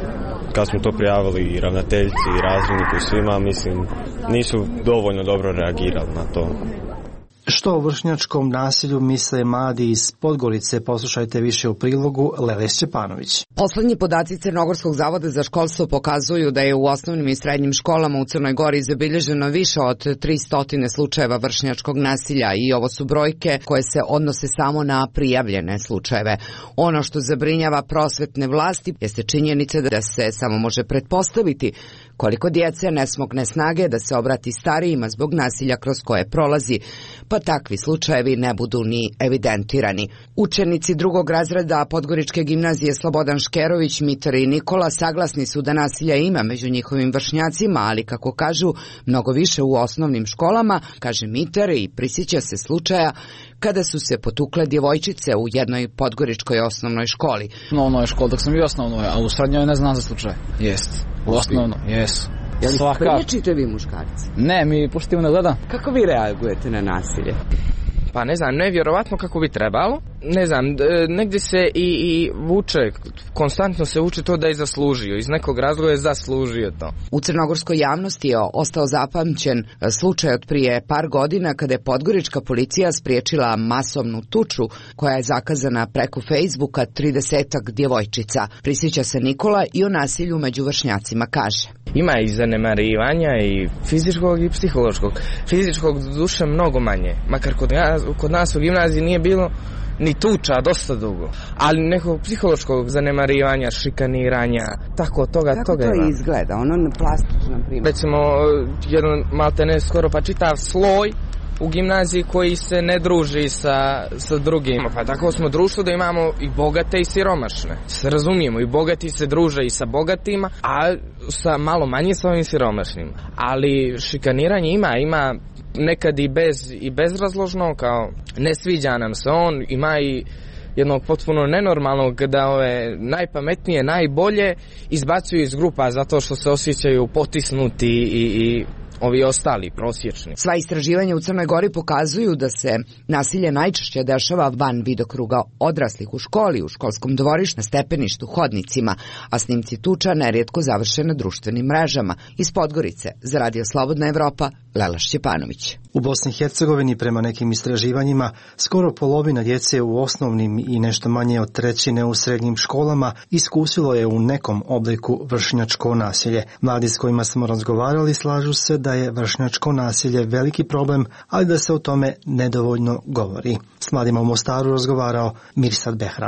kad smo to prijavili i ravnateljci i razredniku i svima, mislim, nisu dovoljno dobro reagirali na to. Što o vršnjačkom nasilju misle mladi iz Podgorice, poslušajte više u prilogu Lele Šćepanović. Poslednji podaci Crnogorskog zavoda za školstvo pokazuju da je u osnovnim i srednjim školama u Crnoj Gori zabilježeno više od 300 slučajeva vršnjačkog nasilja i ovo su brojke koje se odnose samo na prijavljene slučajeve. Ono što zabrinjava prosvetne vlasti jeste činjenica da se samo može pretpostaviti koliko djece ne smogne snage da se obrati starijima zbog nasilja kroz koje prolazi, pa takvi slučajevi ne budu ni evidentirani. Učenici drugog razreda Podgoričke gimnazije Slobodan Škerović, Mitar i Nikola saglasni su da nasilja ima među njihovim vršnjacima, ali kako kažu, mnogo više u osnovnim školama, kaže Mitar i prisjeća se slučaja kada su se potukle djevojčice u jednoj podgoričkoj osnovnoj školi. Na onoj školi, dok sam bio osnovnoj, a u srednjoj ne znam za slučaj. Jest. U osnovno, jesu. Je li priječite vi muškarci? Ne, mi puštimo ne gleda. Kako vi reagujete na nasilje? Pa ne znam, nevjerovatno kako bi trebalo. Ne znam, negdje se i vuče, konstantno se vuče to da je zaslužio. Iz nekog razloga je zaslužio to. U crnogorskoj javnosti je ostao zapamćen slučaj od prije par godina kada je podgorička policija spriječila masovnu tuču koja je zakazana preko Facebooka 30-ak djevojčica. Prisjeća se Nikola i o nasilju među vršnjacima kaže. Ima i zanemarivanja i fizičkog i psihološkog. Fizičkog duše mnogo manje. Makar kod nas u gimnaziji nije bilo ni tuča dosta dugo, ali nekog psihološkog zanemarivanja, šikaniranja, tako toga. Kako to ima. Izgleda? Ono na plastičnom primjeru. Recimo, jedan maltene skoro pa čitav sloj u gimnaziji koji se ne druži sa drugima. Pa tako smo društvo da imamo i bogate i siromašne. Se razumijemo, i bogati se druže i sa bogatima, a sa malo manje sa ovim siromašnim. Ali šikaniranje ima nekad i bezrazložno, kao ne sviđa nam se on, ima i jednog potpuno nenormalnog da ove najpametnije, najbolje izbacuju iz grupa zato što se osjećaju potisnuti i ovi ostali prosječni. Sva istraživanja u Crnoj Gori pokazuju da se nasilje najčešće dešava van vidokruga odraslih u školi, u školskom dvorištu, na stepeništu, hodnicima, a snimci tuča nerijetko završe na društvenim mrežama. Iz Podgorice, za Radio Slobodna Evropa, Lela Šćepanović. U Bosni i Hercegovini, prema nekim istraživanjima, skoro polovina djece u osnovnim i nešto manje od trećine u srednjim školama iskusilo je u nekom obliku vršnjačko nasilje. Mladi s kojima smo razgovarali slažu se da je vršnjačko nasilje veliki problem, ali da se o tome nedovoljno govori. S mladima u Mostaru razgovarao Mirsad Behram.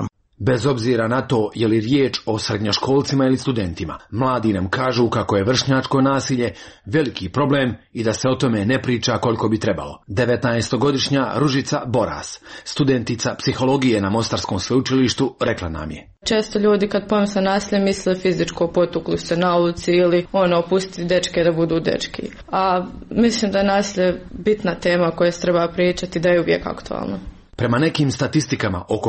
Bez obzira na to je li riječ o srednjoškolcima ili studentima, mladi nam kažu kako je vršnjačko nasilje veliki problem i da se o tome ne priča koliko bi trebalo. 19-godišnja Ružica Boras, studentica psihologije na Mostarskom sveučilištu, rekla nam je: Često ljudi kad pomisle nasilje misle fizičko, potukli se na ulici ili pustiti dečke da budu dečki. A mislim da je nasilje bitna tema koja se treba pričati, da je uvijek aktualna. Prema nekim statistikama, oko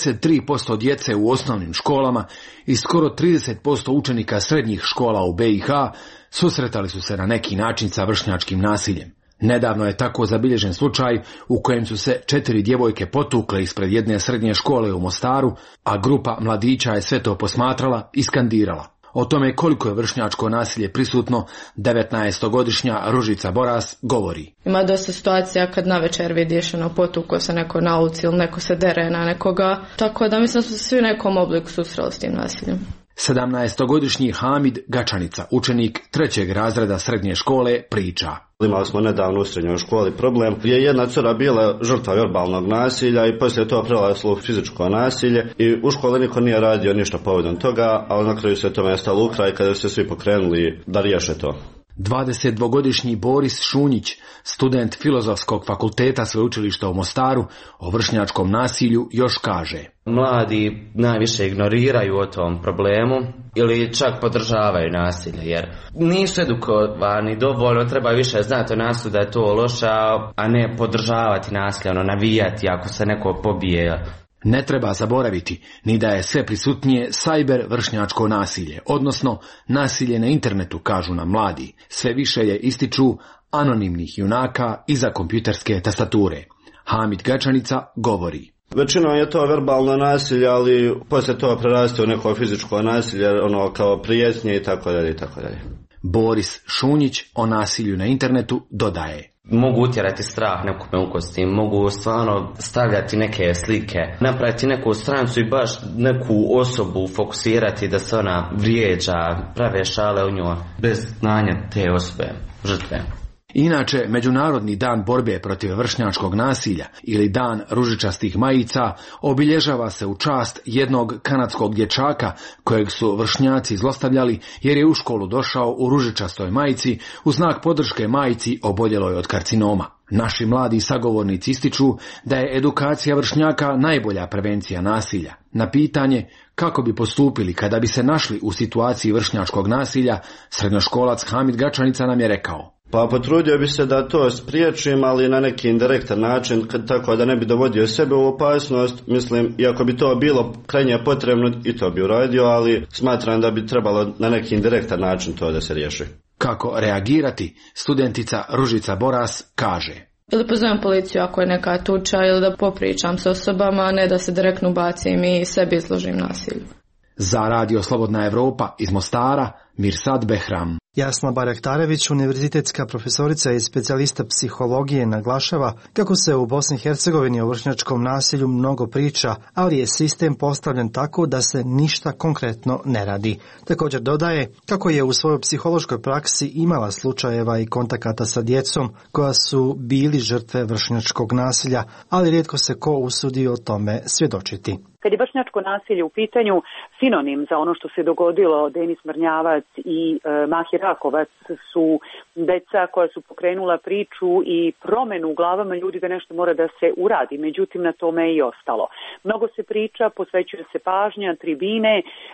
43% djece u osnovnim školama i skoro 30% učenika srednjih škola u BiH susretali su se na neki način sa vršnjačkim nasiljem. Nedavno je tako zabilježen slučaj u kojem su se 4 djevojke potukle ispred jedne srednje škole u Mostaru, a grupa mladića je sve to posmatrala i skandirala. O tome koliko je vršnjačko nasilje prisutno, 19-godišnja Ružica Boras govori: Ima dosta situacija kad navečer vidiš potuko se neko na ulici ili neko se dere na nekoga, tako da mislim da smo se svi u nekom obliku susreli s tim nasiljem. 17-godišnji Hamid Gačanica, učenik 3. razreda srednje škole, priča: Imali smo nedavno u srednjoj školi problem gdje je jedna cura bila žrtva verbalnog nasilja i poslije toga prelazilo u fizičko nasilje i u školi niko nije radio ništa povodom toga, ali na kraju se tome stalo u kraj kada su se svi pokrenuli da riješe to. 22-godišnji Boris Šunjić, student Filozofskog fakulteta sveučilišta u Mostaru, o vršnjačkom nasilju još kaže: Mladi najviše ignoriraju o tom problemu ili čak podržavaju nasilje, jer nisu edukovani dovoljno, treba više znati o nasilju da je to loše, a ne podržavati nasilje, navijati ako se neko pobije. Ne treba zaboraviti ni da je sve prisutnije sajber vršnjačko nasilje, odnosno nasilje na internetu, kažu nam mladi. Sve više je ističu anonimnih junaka iza kompjuterske tastature. Hamid Gačanica govori: Većinom je to verbalno nasilje, ali poslije toga preraste u neko fizičko nasilje, kao prijetnje i tako dalje i tako dalje. Boris Šunjić o nasilju na internetu dodaje: Mogu utjerati strah nekome u kosti, mogu stvarno stavljati neke slike, napraviti neku stranicu i baš neku osobu fokusirati da se ona vrijeđa, prave šale u njoj, bez znanja te osobe, žrtve. Inače, Međunarodni dan borbe protiv vršnjačkog nasilja ili dan ružičastih majica obilježava se u čast jednog kanadskog dječaka kojeg su vršnjaci zlostavljali jer je u školu došao u ružičastoj majici u znak podrške majici oboljeloj od karcinoma. Naši mladi sagovornici ističu da je edukacija vršnjaka najbolja prevencija nasilja. Na pitanje kako bi postupili kada bi se našli u situaciji vršnjačkog nasilja, srednjoškolac Hamid Gačanica nam je rekao: Pa potrudio bi se da to spriječim, ali na neki indirektan način, tako da ne bi dovodio sebe u opasnost. Mislim, iako bi to bilo krajnje potrebno, i to bi uradio, ali smatram da bi trebalo na neki indirektan način to da se riješi. Kako reagirati, studentica Ružica Boras kaže: Ili pozovem policiju ako je neka tuča, ili da popričam s osobama, a ne da se direktno bacim i sebi izložim nasilju. Za Radio Slobodna Evropa iz Mostara, Mirsad Behram. Jasna Baraktarević, univerzitetska profesorica i specijalista psihologije, naglašava kako se u Bosni i Hercegovini o vršnjačkom nasilju mnogo priča, ali je sistem postavljen tako da se ništa konkretno ne radi. Također dodaje kako je u svojoj psihološkoj praksi imala slučajeva i kontakata sa djecom koja su bili žrtve vršnjačkog nasilja, ali rijetko se ko usudi o tome svjedočiti. Kad je vršnjačko nasilje u pitanju, sinonim za ono što se dogodilo Denis Mrnjavac i Mahir Rakovac su deca koja su pokrenula priču i promjenu u glavama ljudi da nešto mora da se uradi, međutim na tome je i ostalo. Mnogo se priča, posvećuje se pažnja, tribine,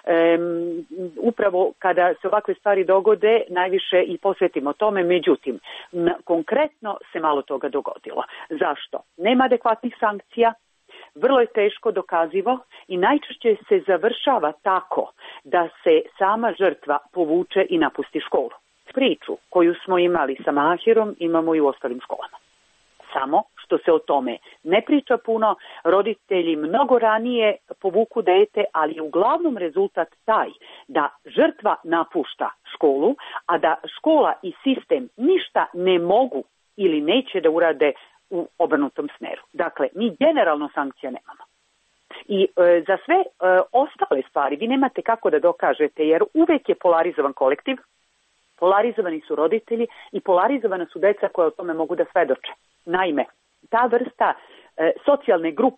upravo kada se ovakve stvari dogode najviše i posvetimo tome, međutim konkretno se malo toga dogodilo. Zašto? Nema adekvatnih sankcija, vrlo je teško dokazivo i najčešće se završava tako da se sama žrtva povuče i napusti školu. Priču koju smo imali sa Mahirom imamo i u ostalim školama. Samo što se o tome ne priča puno, roditelji mnogo ranije povuku dete, ali je uglavnom rezultat taj da žrtva napušta školu, a da škola i sistem ništa ne mogu ili neće da urade u obrnutom smeru. Dakle, mi generalno sankcija nemamo. I za sve ostale stvari vi nemate kako da dokažete, jer uvek je polarizovan kolektiv, polarizovani su roditelji i polarizovana su deca koja o tome mogu da svedoče. Naime, ta vrsta socijalne grupe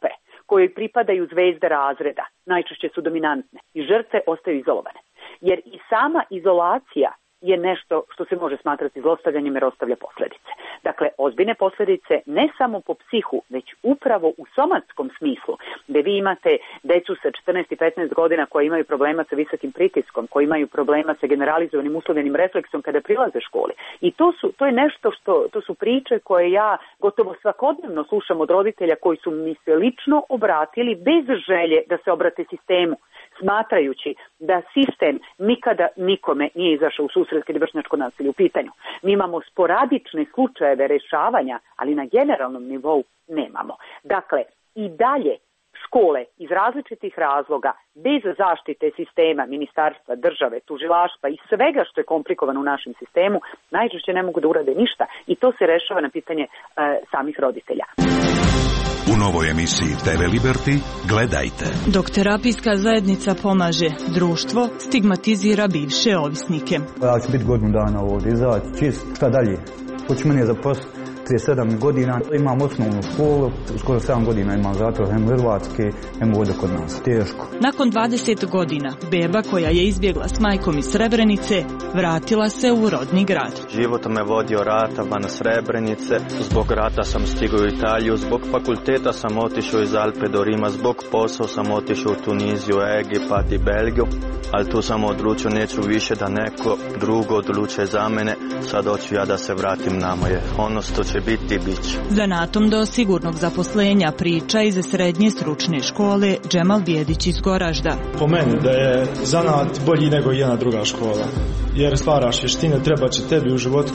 kojoj pripadaju zvezde razreda, najčešće su dominantne i žrtve ostaju izolovane. Jer i sama izolacija je nešto što se može smatrati zlostavljanjem jer ostavlja posljedice. Dakle, ozbiljne posljedice ne samo po psihu, već upravo u somatskom smislu, gdje vi imate decu sa 14 i 15 godina koji imaju problema sa visokim pritiskom, koji imaju problema sa generalizovanim uslovljenim refleksom kada prilaze školi. I to je nešto to su priče koje ja gotovo svakodnevno slušam od roditelja koji su mi se lično obratili bez želje da se obrate sistemu, smatrajući da sistem nikada nikome nije izašao u susret kad je vršnjačko nasilje u pitanju. Mi imamo sporadične slučajeve rešavanja, ali na generalnom nivou nemamo. Dakle, i dalje škole iz različitih razloga, bez zaštite sistema, ministarstva, države, tužilaštva i svega što je komplikovano u našem sistemu, najčešće ne mogu da urade ništa i to se rešava na pitanje samih roditelja. U novoj emisiji TV Liberty gledajte. Dok terapijska zajednica pomaže, društvo stigmatizira bivše ovisnike. Ja ću biti godinu dana ovdje, izaći čist, šta dalje? Hoću meni je zaposliti 37 godina, imam osnovnu školu, skoro 7 godina imam zatvor, hem Hrvatske, hem ovdje kod nas. Teško. Nakon 20 godina, beba koja je izbjegla s majkom iz Srebrenice, vratila se u rodni grad. Život me vodio ratama na Srebrenice, zbog rata sam stigao u Italiju, zbog fakulteta sam otišao iz Alpe do Rima, zbog posao sam otišao u Tuniziju, Egipat i Belgiju, ali tu sam odlučio neću više da neko drugo odlučuje za mene, sad hoću ja da se vratim na moje, ono što će biti, bit će. Zanatom do sigurnog zaposlenja priča iz srednje stručne škole Džemal Bijedić iz Goražda. Po meni da je zanat bolji nego jedna druga škola, jer stvaraš vještine, treba će tebi u životu.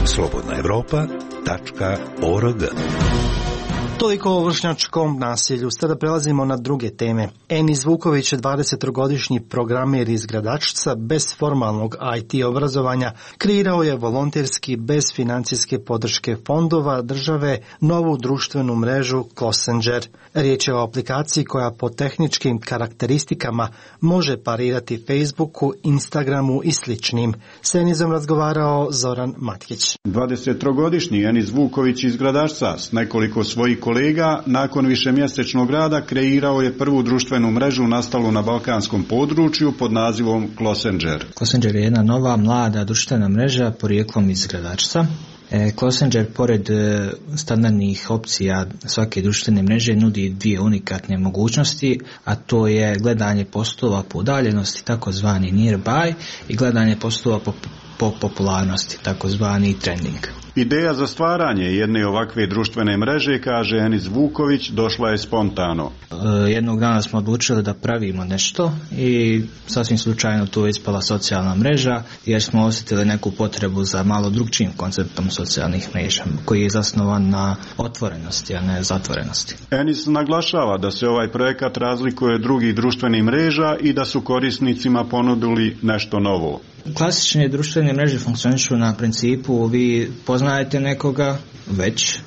Slobodnaevropa.org. Toliko o vršnjačkom nasilju. Sada prelazimo na druge teme. Enis Vuković, 20-godišnji programer iz Gradačca, bez formalnog IT obrazovanja, kreirao je volonterski, bez financijske podrške fondova države, novu društvenu mrežu Closenger. Riječ je o aplikaciji koja po tehničkim karakteristikama može parirati Facebooku, Instagramu i sličnim. S Enizom razgovarao Zoran Matkić. 23-godišnji Enis Vuković iz Gradačca s nekoliko svojih kolega nakon višemjesečnog rada kreirao je prvu društvenu mrežu nastalu na balkanskom području pod nazivom Closenger. Closenger je jedna nova, mlada društvena mreža porijeklom iz Gradačca. Closenger, pored standardnih opcija svake društvene mreže, nudi dvije unikatne mogućnosti, a to je gledanje postova po udaljenosti, takozvani nearby, i gledanje postova po popularnosti, takozvani trending. Ideja za stvaranje jedne ovakve društvene mreže, kaže Enis Vuković, došla je spontano. Jednog dana smo odlučili da pravimo nešto i sasvim slučajno tu je ispala socijalna mreža, jer smo osjetili neku potrebu za malo drugčijim konceptom socijalnih mreža, koji je zasnovan na otvorenosti, a ne zatvorenosti. Enis naglašava da se ovaj projekat razlikuje od drugih društvenih mreža i da su korisnicima ponudili nešto novo. Klasične društvene mreže funkcionišu na principu vi poznajete nekoga već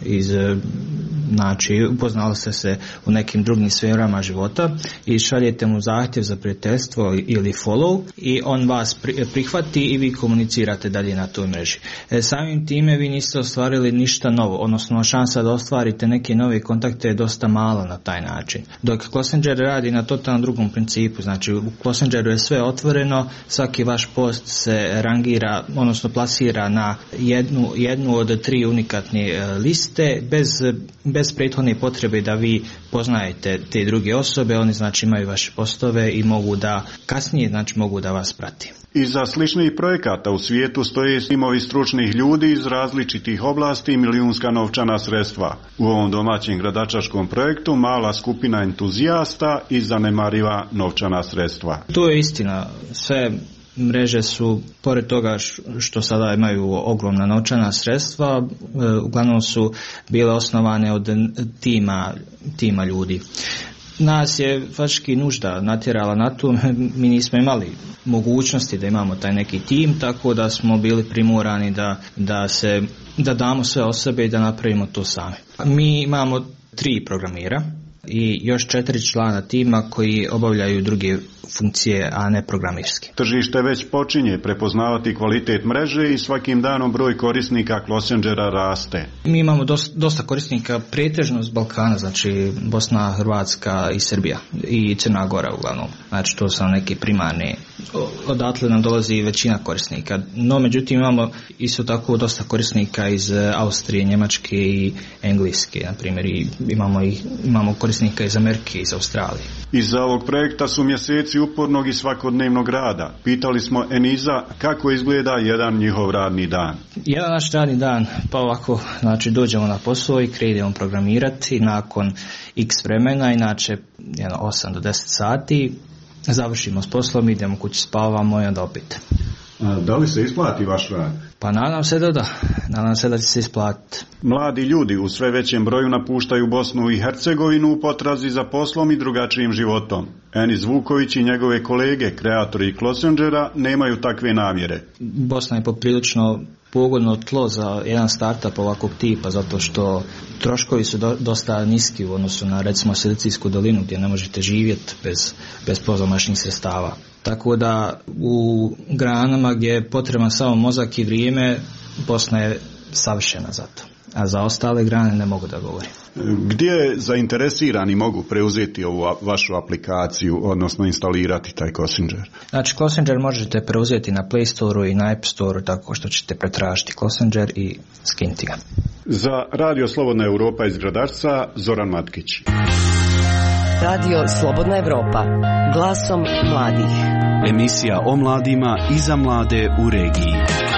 znači upoznali ste se u nekim drugim sferama života i šaljete mu zahtjev za prijateljstvo ili follow i on vas prihvati i vi komunicirate dalje na toj mreži. Samim time vi niste ostvarili ništa novo, odnosno šansa da ostvarite neke nove kontakte je dosta mala na taj način. Dok Closenger radi na totalno drugom principu, znači u Closengeru je sve otvoreno, svaki vaš post se rangira, odnosno plasira na jednu od tri unikatne liste bez prethodne potrebe da vi poznajete te druge osobe, oni znači imaju vaše postove i mogu da vas prati. Iza sličnih projekata u svijetu stoje timovi stručnih ljudi iz različitih oblasti i milijunska novčana sredstva. U ovom domaćem gradačačkom projektu mala skupina entuzijasta i zanemariva novčana sredstva. To je istina. Sve mreže su, pored toga što sada imaju ogromna novčana sredstva, uglavnom su bile osnovane od tima ljudi. Nas je faktički nužda natjerala na to, mi nismo imali mogućnosti da imamo taj neki tim, tako da smo bili primorani da damo sve od sebe i da napravimo to sami. Mi imamo 3 programera. i još 4 člana tima koji obavljaju druge funkcije, a ne programirski. Tržište već počinje prepoznavati kvalitet mreže i svakim danom broj korisnika Closengera raste. Mi imamo dosta korisnika pretežno s Balkana, znači Bosna, Hrvatska i Srbija i Crna Gora uglavnom. Znači to su neki primarni, odatle nam dolazi većina korisnika. No međutim imamo isto tako dosta korisnika iz Austrije, Njemačke i Engleske, na primjer, i imamo korisnika iz Amerike, iz Australije. Iza ovog projekta su mjeseci upornog i svakodnevnog rada. Pitali smo Eniza kako izgleda jedan njihov radni dan. Jedan naš radni dan, pa ovako, znači dođemo na posao i krenemo programirati nakon x vremena, inače 8 do 10 sati, završimo s poslom, idemo kući, spavamo i onda opet. Da li se isplati vaš rad? Pa nadam se da. Nadam se da će se isplatiti. Mladi ljudi u sve većem broju napuštaju Bosnu i Hercegovinu u potrazi za poslom i drugačijim životom. Enis Vuković i njegove kolege, kreatori Closengera, nemaju takve namjere. Bosna je poprilično pogodno tlo za jedan startup ovakvog tipa, zato što troškovi su dosta niski u odnosu na recimo Silicijsku dolinu gdje ne možete živjeti bez pozamašnih sredstava. Tako da u granama gdje je potreban samo mozak i vrijeme, Bosna je savršena za to. A za ostale grane ne mogu da govorim. Gdje zainteresirani mogu preuzeti ovu vašu aplikaciju, odnosno instalirati taj Closenger? Znači, Closenger možete preuzeti na Play Store i na App Store tako što ćete pretražiti Closenger i skinuti ga. Za Radio Slobodna Europa iz Gradačca, Zoran Matkić. Radio Slobodna Europa, glasom mladih. Emisija o mladima i za mlade u regiji.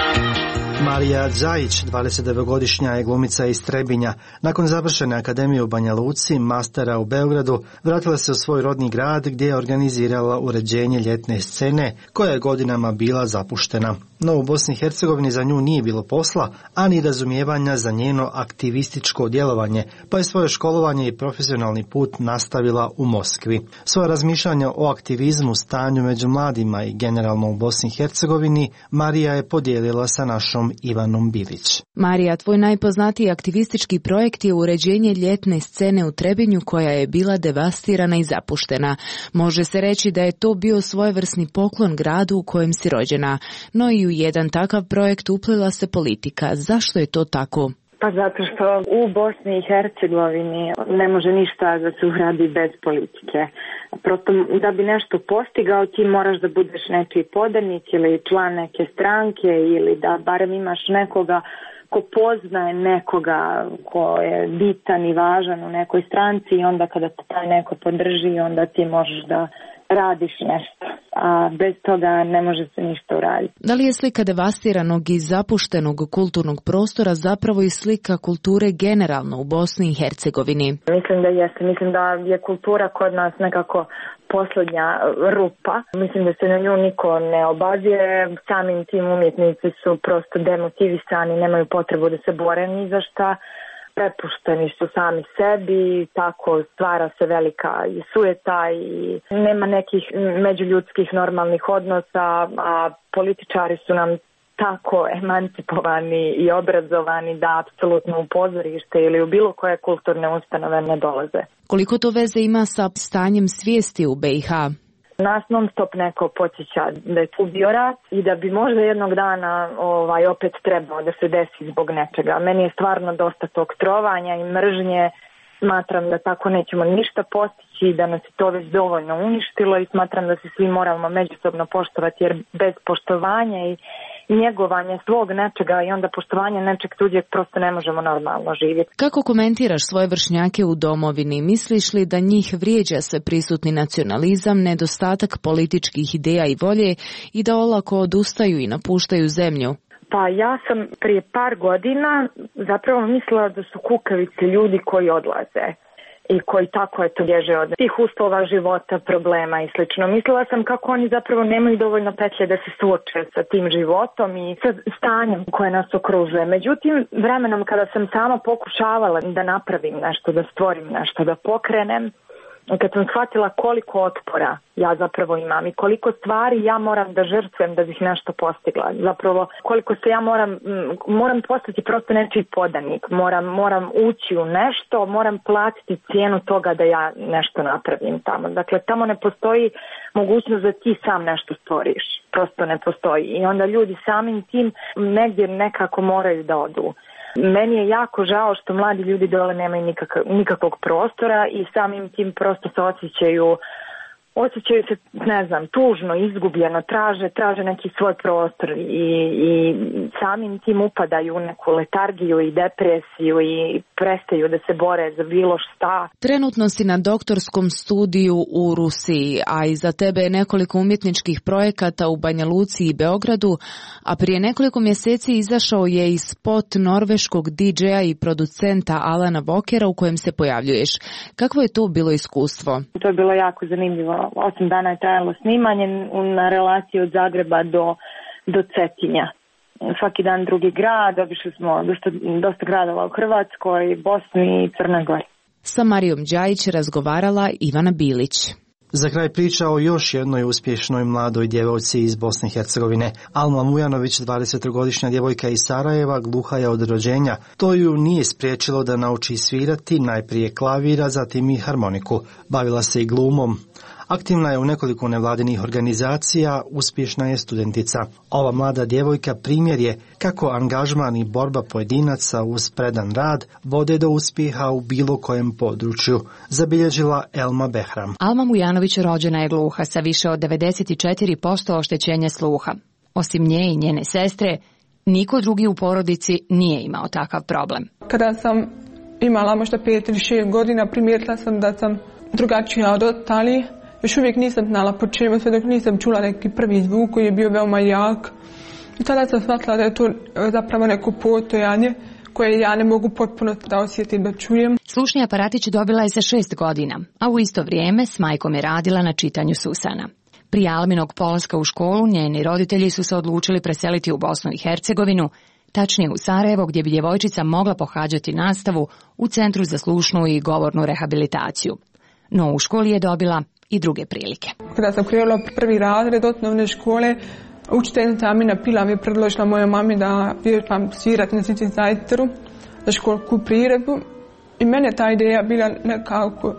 Marija Đajić, 29-godišnja je glumica iz Trebinja. Nakon završene akademije u Banja Luci, mastera u Beogradu, vratila se u svoj rodni grad gdje je organizirala uređenje ljetne scene koja je godinama bila zapuštena. No u Bosni i Hercegovini za nju nije bilo posla, a ni razumijevanja za njeno aktivističko djelovanje, pa je svoje školovanje i profesionalni put nastavila u Moskvi. Svoje razmišljanja o aktivizmu, stanju među mladima i generalno u Bosni i Hercegovini Marija je podijelila sa našom Ivanom Bilić. Marija, tvoj najpoznatiji aktivistički projekt je uređenje ljetne scene u Trebinju koja je bila devastirana i zapuštena. Može se reći da je to bio svojevrsni poklon gradu u kojem si rođena, no i u jedan takav projekt uplila se politika. Zašto je to tako? Pa zato što u Bosni i Hercegovini ne može ništa da se uradi bez politike. Prosto da bi nešto postigao ti moraš da budeš neki podanik ili član neke stranke ili da barem imaš nekoga ko poznaje nekoga ko je bitan i važan u nekoj stranci i onda kada te taj neko podrži onda ti možeš da radiš nešto, a bez toga ne može se ništa uraditi. Da li je slika devastiranog i zapuštenog kulturnog prostora zapravo i slika kulture generalno u Bosni i Hercegovini? Mislim da jeste. Mislim da je kultura kod nas nekako posljednja rupa. Mislim da se na nju niko ne obazire. Samim tim umjetnici su prosto demotivisani, nemaju potrebu da se bore ni za šta. Prepušteni su sami sebi, tako stvara se velika i sujeta i nema nekih međuljudskih normalnih odnosa, a političari su nam tako emancipovani i obrazovani da apsolutno u pozorište ili u bilo koje kulturne ustanove ne dolaze. Koliko to veze ima sa stanjem svijesti u BiH? Nas non stop neko podsjeća da je tu bio rat i da bi možda jednog dana opet trebao da se desi zbog nečega. Meni je stvarno dosta tog trovanja i mržnje. Smatram da tako nećemo ništa postići, da nas je to već dovoljno uništilo i smatram da se svi moramo međusobno poštovati jer bez poštovanja i njegovanja svog nečega i onda poštovanja nečeg tuđeg prosto ne možemo normalno živjeti. Kako komentiraš svoje vršnjake u domovini? Misliš li da njih vrijeđa sve prisutni nacionalizam, nedostatak političkih ideja i volje i da olako odustaju i napuštaju zemlju? Pa ja sam prije par godina zapravo mislila da su kukavice ljudi koji odlaze i koji tako bježe od tih uslova života, problema i slično. Mislila sam kako oni zapravo nemaju dovoljno petlje da se suoče sa tim životom i sa stanjem koje nas okružuje. Međutim, vremenom kada sam sama pokušavala da napravim nešto, da stvorim nešto, da pokrenem, kad sam shvatila koliko otpora ja zapravo imam i koliko stvari ja moram da žrtvujem da bih nešto postigla. Zapravo koliko se ja moram postati prosto nečiji podanik, moram ući u nešto, moram platiti cijenu toga da ja nešto napravim tamo. Dakle, tamo ne postoji mogućnost da ti sam nešto stvoriš. Prosto ne postoji. I onda ljudi samim tim negdje nekako moraju da odu. Meni je jako žao što mladi ljudi dole nemaju nikakvog prostora i samim tim prosto se osjećaju se, ne znam, tužno, izgubljeno, traže neki svoj prostor i samim tim upadaju u neku letargiju i depresiju i prestaju da se bore za bilo šta. Trenutno si na doktorskom studiju u Rusiji, a iza tebe je nekoliko umjetničkih projekata u Banja Luci i Beogradu, a prije nekoliko mjeseci izašao je i spot norveškog DJ-a i producenta Alana Walkera u kojem se pojavljuješ. Kakvo je to bilo iskustvo? To je bilo jako zanimljivo. 8 dana je trajalo snimanje na relaciji od Zagreba do Cetinja. Svaki dan drugi grad, obišli smo dosta gradova u Hrvatskoj, Bosni i Crnoj Gori. Sa Marijom Đajić razgovarala Ivana Bilić. Za kraj priča o još jednoj uspješnoj mladoj djevojci iz Bosne i Hercegovine. Alma Mujanović, 20-godišnja djevojka iz Sarajeva, gluha je od rođenja. To ju nije spriječilo da nauči svirati najprije klavira, zatim i harmoniku. Bavila se i glumom. Aktivna je u nekoliko nevladinih organizacija, uspješna je studentica. Ova mlada djevojka primjer je kako angažman i borba pojedinaca uz predan rad vode do uspjeha u bilo kojem području, zabilježila Elma Behram. Alma Mujanović rođena je gluha sa više od 94% oštećenja sluha. Osim nje i njene sestre, niko drugi u porodici nije imao takav problem. Kada sam imala možda 5 ili 6 godina, primijetila sam da sam drugačija od ostalih. Još uvijek nisam znala po čemu, sve dok nisam čula neki prvi zvuk koji je bio veoma jak. I tada sam shvatila da je to zapravo neko postojanje koje ja ne mogu potpuno da osjetim, da čujem. Slušni aparatić dobila je sa 6 godina, a u isto vrijeme s majkom je radila na čitanju Susana. Prije Alminog polaska u školu njeni roditelji su se odlučili preseliti u Bosnu i Hercegovinu, tačnije u Sarajevo gdje bi djevojčica mogla pohađati nastavu u Centru za slušnu i govornu rehabilitaciju. No u školi je dobila i druge prilike. Kada sam krenula prvi razred osnovne škole, učiteljica Amina Pilav je predložila mojoj mami da vježbam svirati na sintetizatoru za školsku priredbu i mene ta ideja bila nekako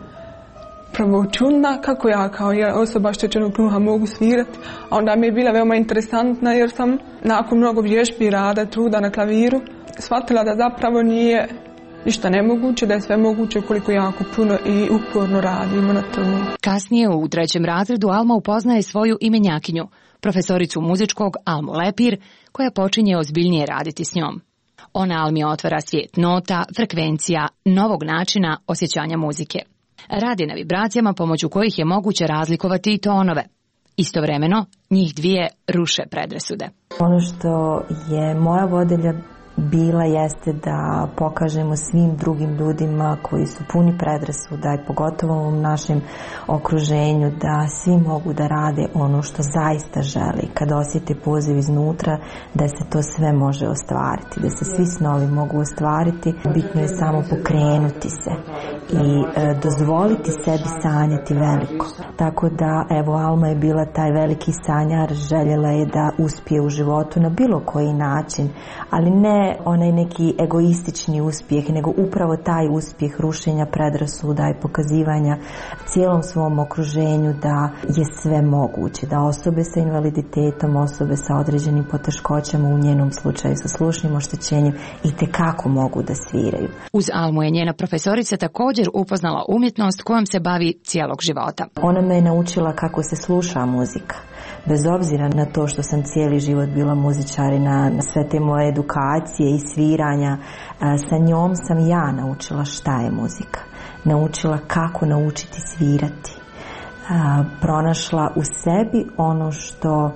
prvo čudna kako ja kao osoba oštećenog sluha mogu svirati, a onda mi je bila veoma interesantna jer sam nakon mnogo vježbi, rada, truda na klaviru shvatila da zapravo nije ništa nemoguće, da je sve moguće koliko jako puno i uporno radimo na tomu. Kasnije u 3. razredu Alma upoznaje svoju imenjakinju, profesoricu muzičkog Almu Lepir, koja počinje ozbiljnije raditi s njom. Ona Almi otvara svijet nota, frekvencija, novog načina osjećanja muzike. Radi na vibracijama pomoću kojih je moguće razlikovati i tonove. Istovremeno, njih dvije ruše predrasude. Ono što je moja vodilja bila jeste da pokažemo svim drugim ljudima koji su puni predrasuda i pogotovo u našem okruženju da svi mogu da rade ono što zaista želi. Kad osjete poziv iznutra da se to sve može ostvariti, da se svi snovi mogu ostvariti, bitno je samo pokrenuti se i dozvoliti sebi sanjati veliko. Tako da, evo, Alma je bila taj veliki sanjar, željela je da uspije u životu na bilo koji način, ali ne onaj neki egoistični uspjeh, nego upravo taj uspjeh rušenja predrasuda i pokazivanja cijelom svom okruženju da je sve moguće, da osobe sa invaliditetom, osobe sa određenim poteškoćama, u njenom slučaju sa slušnim oštećenjem, itekako mogu da sviraju. Uz Almu je njena profesorica također upoznala umjetnost kojom se bavi cijelog života. Ona me je naučila kako se sluša muzika. Bez obzira na to što sam cijeli život bila muzičar i na sve te moje edukacije i sviranja, sa njom sam ja naučila šta je muzika. Naučila kako naučiti svirati. Pronašla u sebi ono što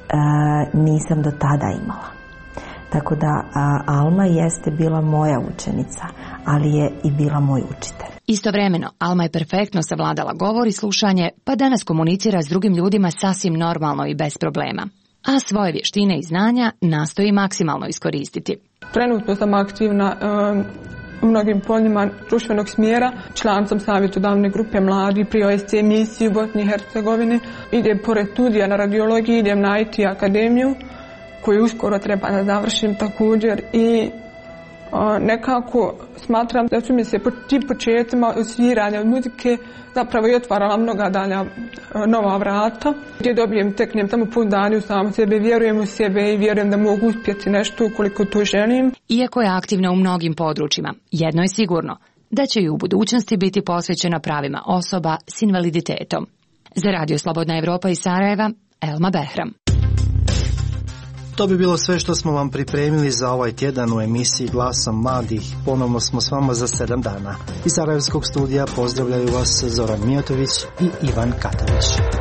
nisam do tada imala. Tako da Alma jeste bila moja učenica, ali je i bila moj učitelj. Istovremeno, Alma je perfektno savladala govor i slušanje, pa danas komunicira s drugim ljudima sasvim normalno i bez problema. A svoje vještine i znanja nastoji maksimalno iskoristiti. Trenutno sam aktivna u mnogim poljima društvenog smjera. Član sam savjetodavne grupe mladi pri OSC misiji u Bosni i Hercegovini. Idem pored studija na radiologiji, idem na IT akademiju koju uskoro treba da završim također i nekako smatram da su mi se po tim početcima sviranja muzike zapravo i otvarala mnoga dalja nova vrata gdje dobijem, teknem tamo pouzdanje u samu sebe, vjerujem u sebe i vjerujem da mogu uspjeti nešto ukoliko to želim. Iako je aktivna u mnogim područjima, jedno je sigurno, da će i u budućnosti biti posvećena pravima osoba s invaliditetom. Za Radio Slobodna Evropa iz Sarajeva, Elma Behram. To bi bilo sve što smo vam pripremili za ovaj tjedan u emisiji Glasom mladih. Ponovno smo s vama za 7 dana. Iz Sarajevskog studija pozdravljaju vas Zoran Mijotović i Ivan Katavić.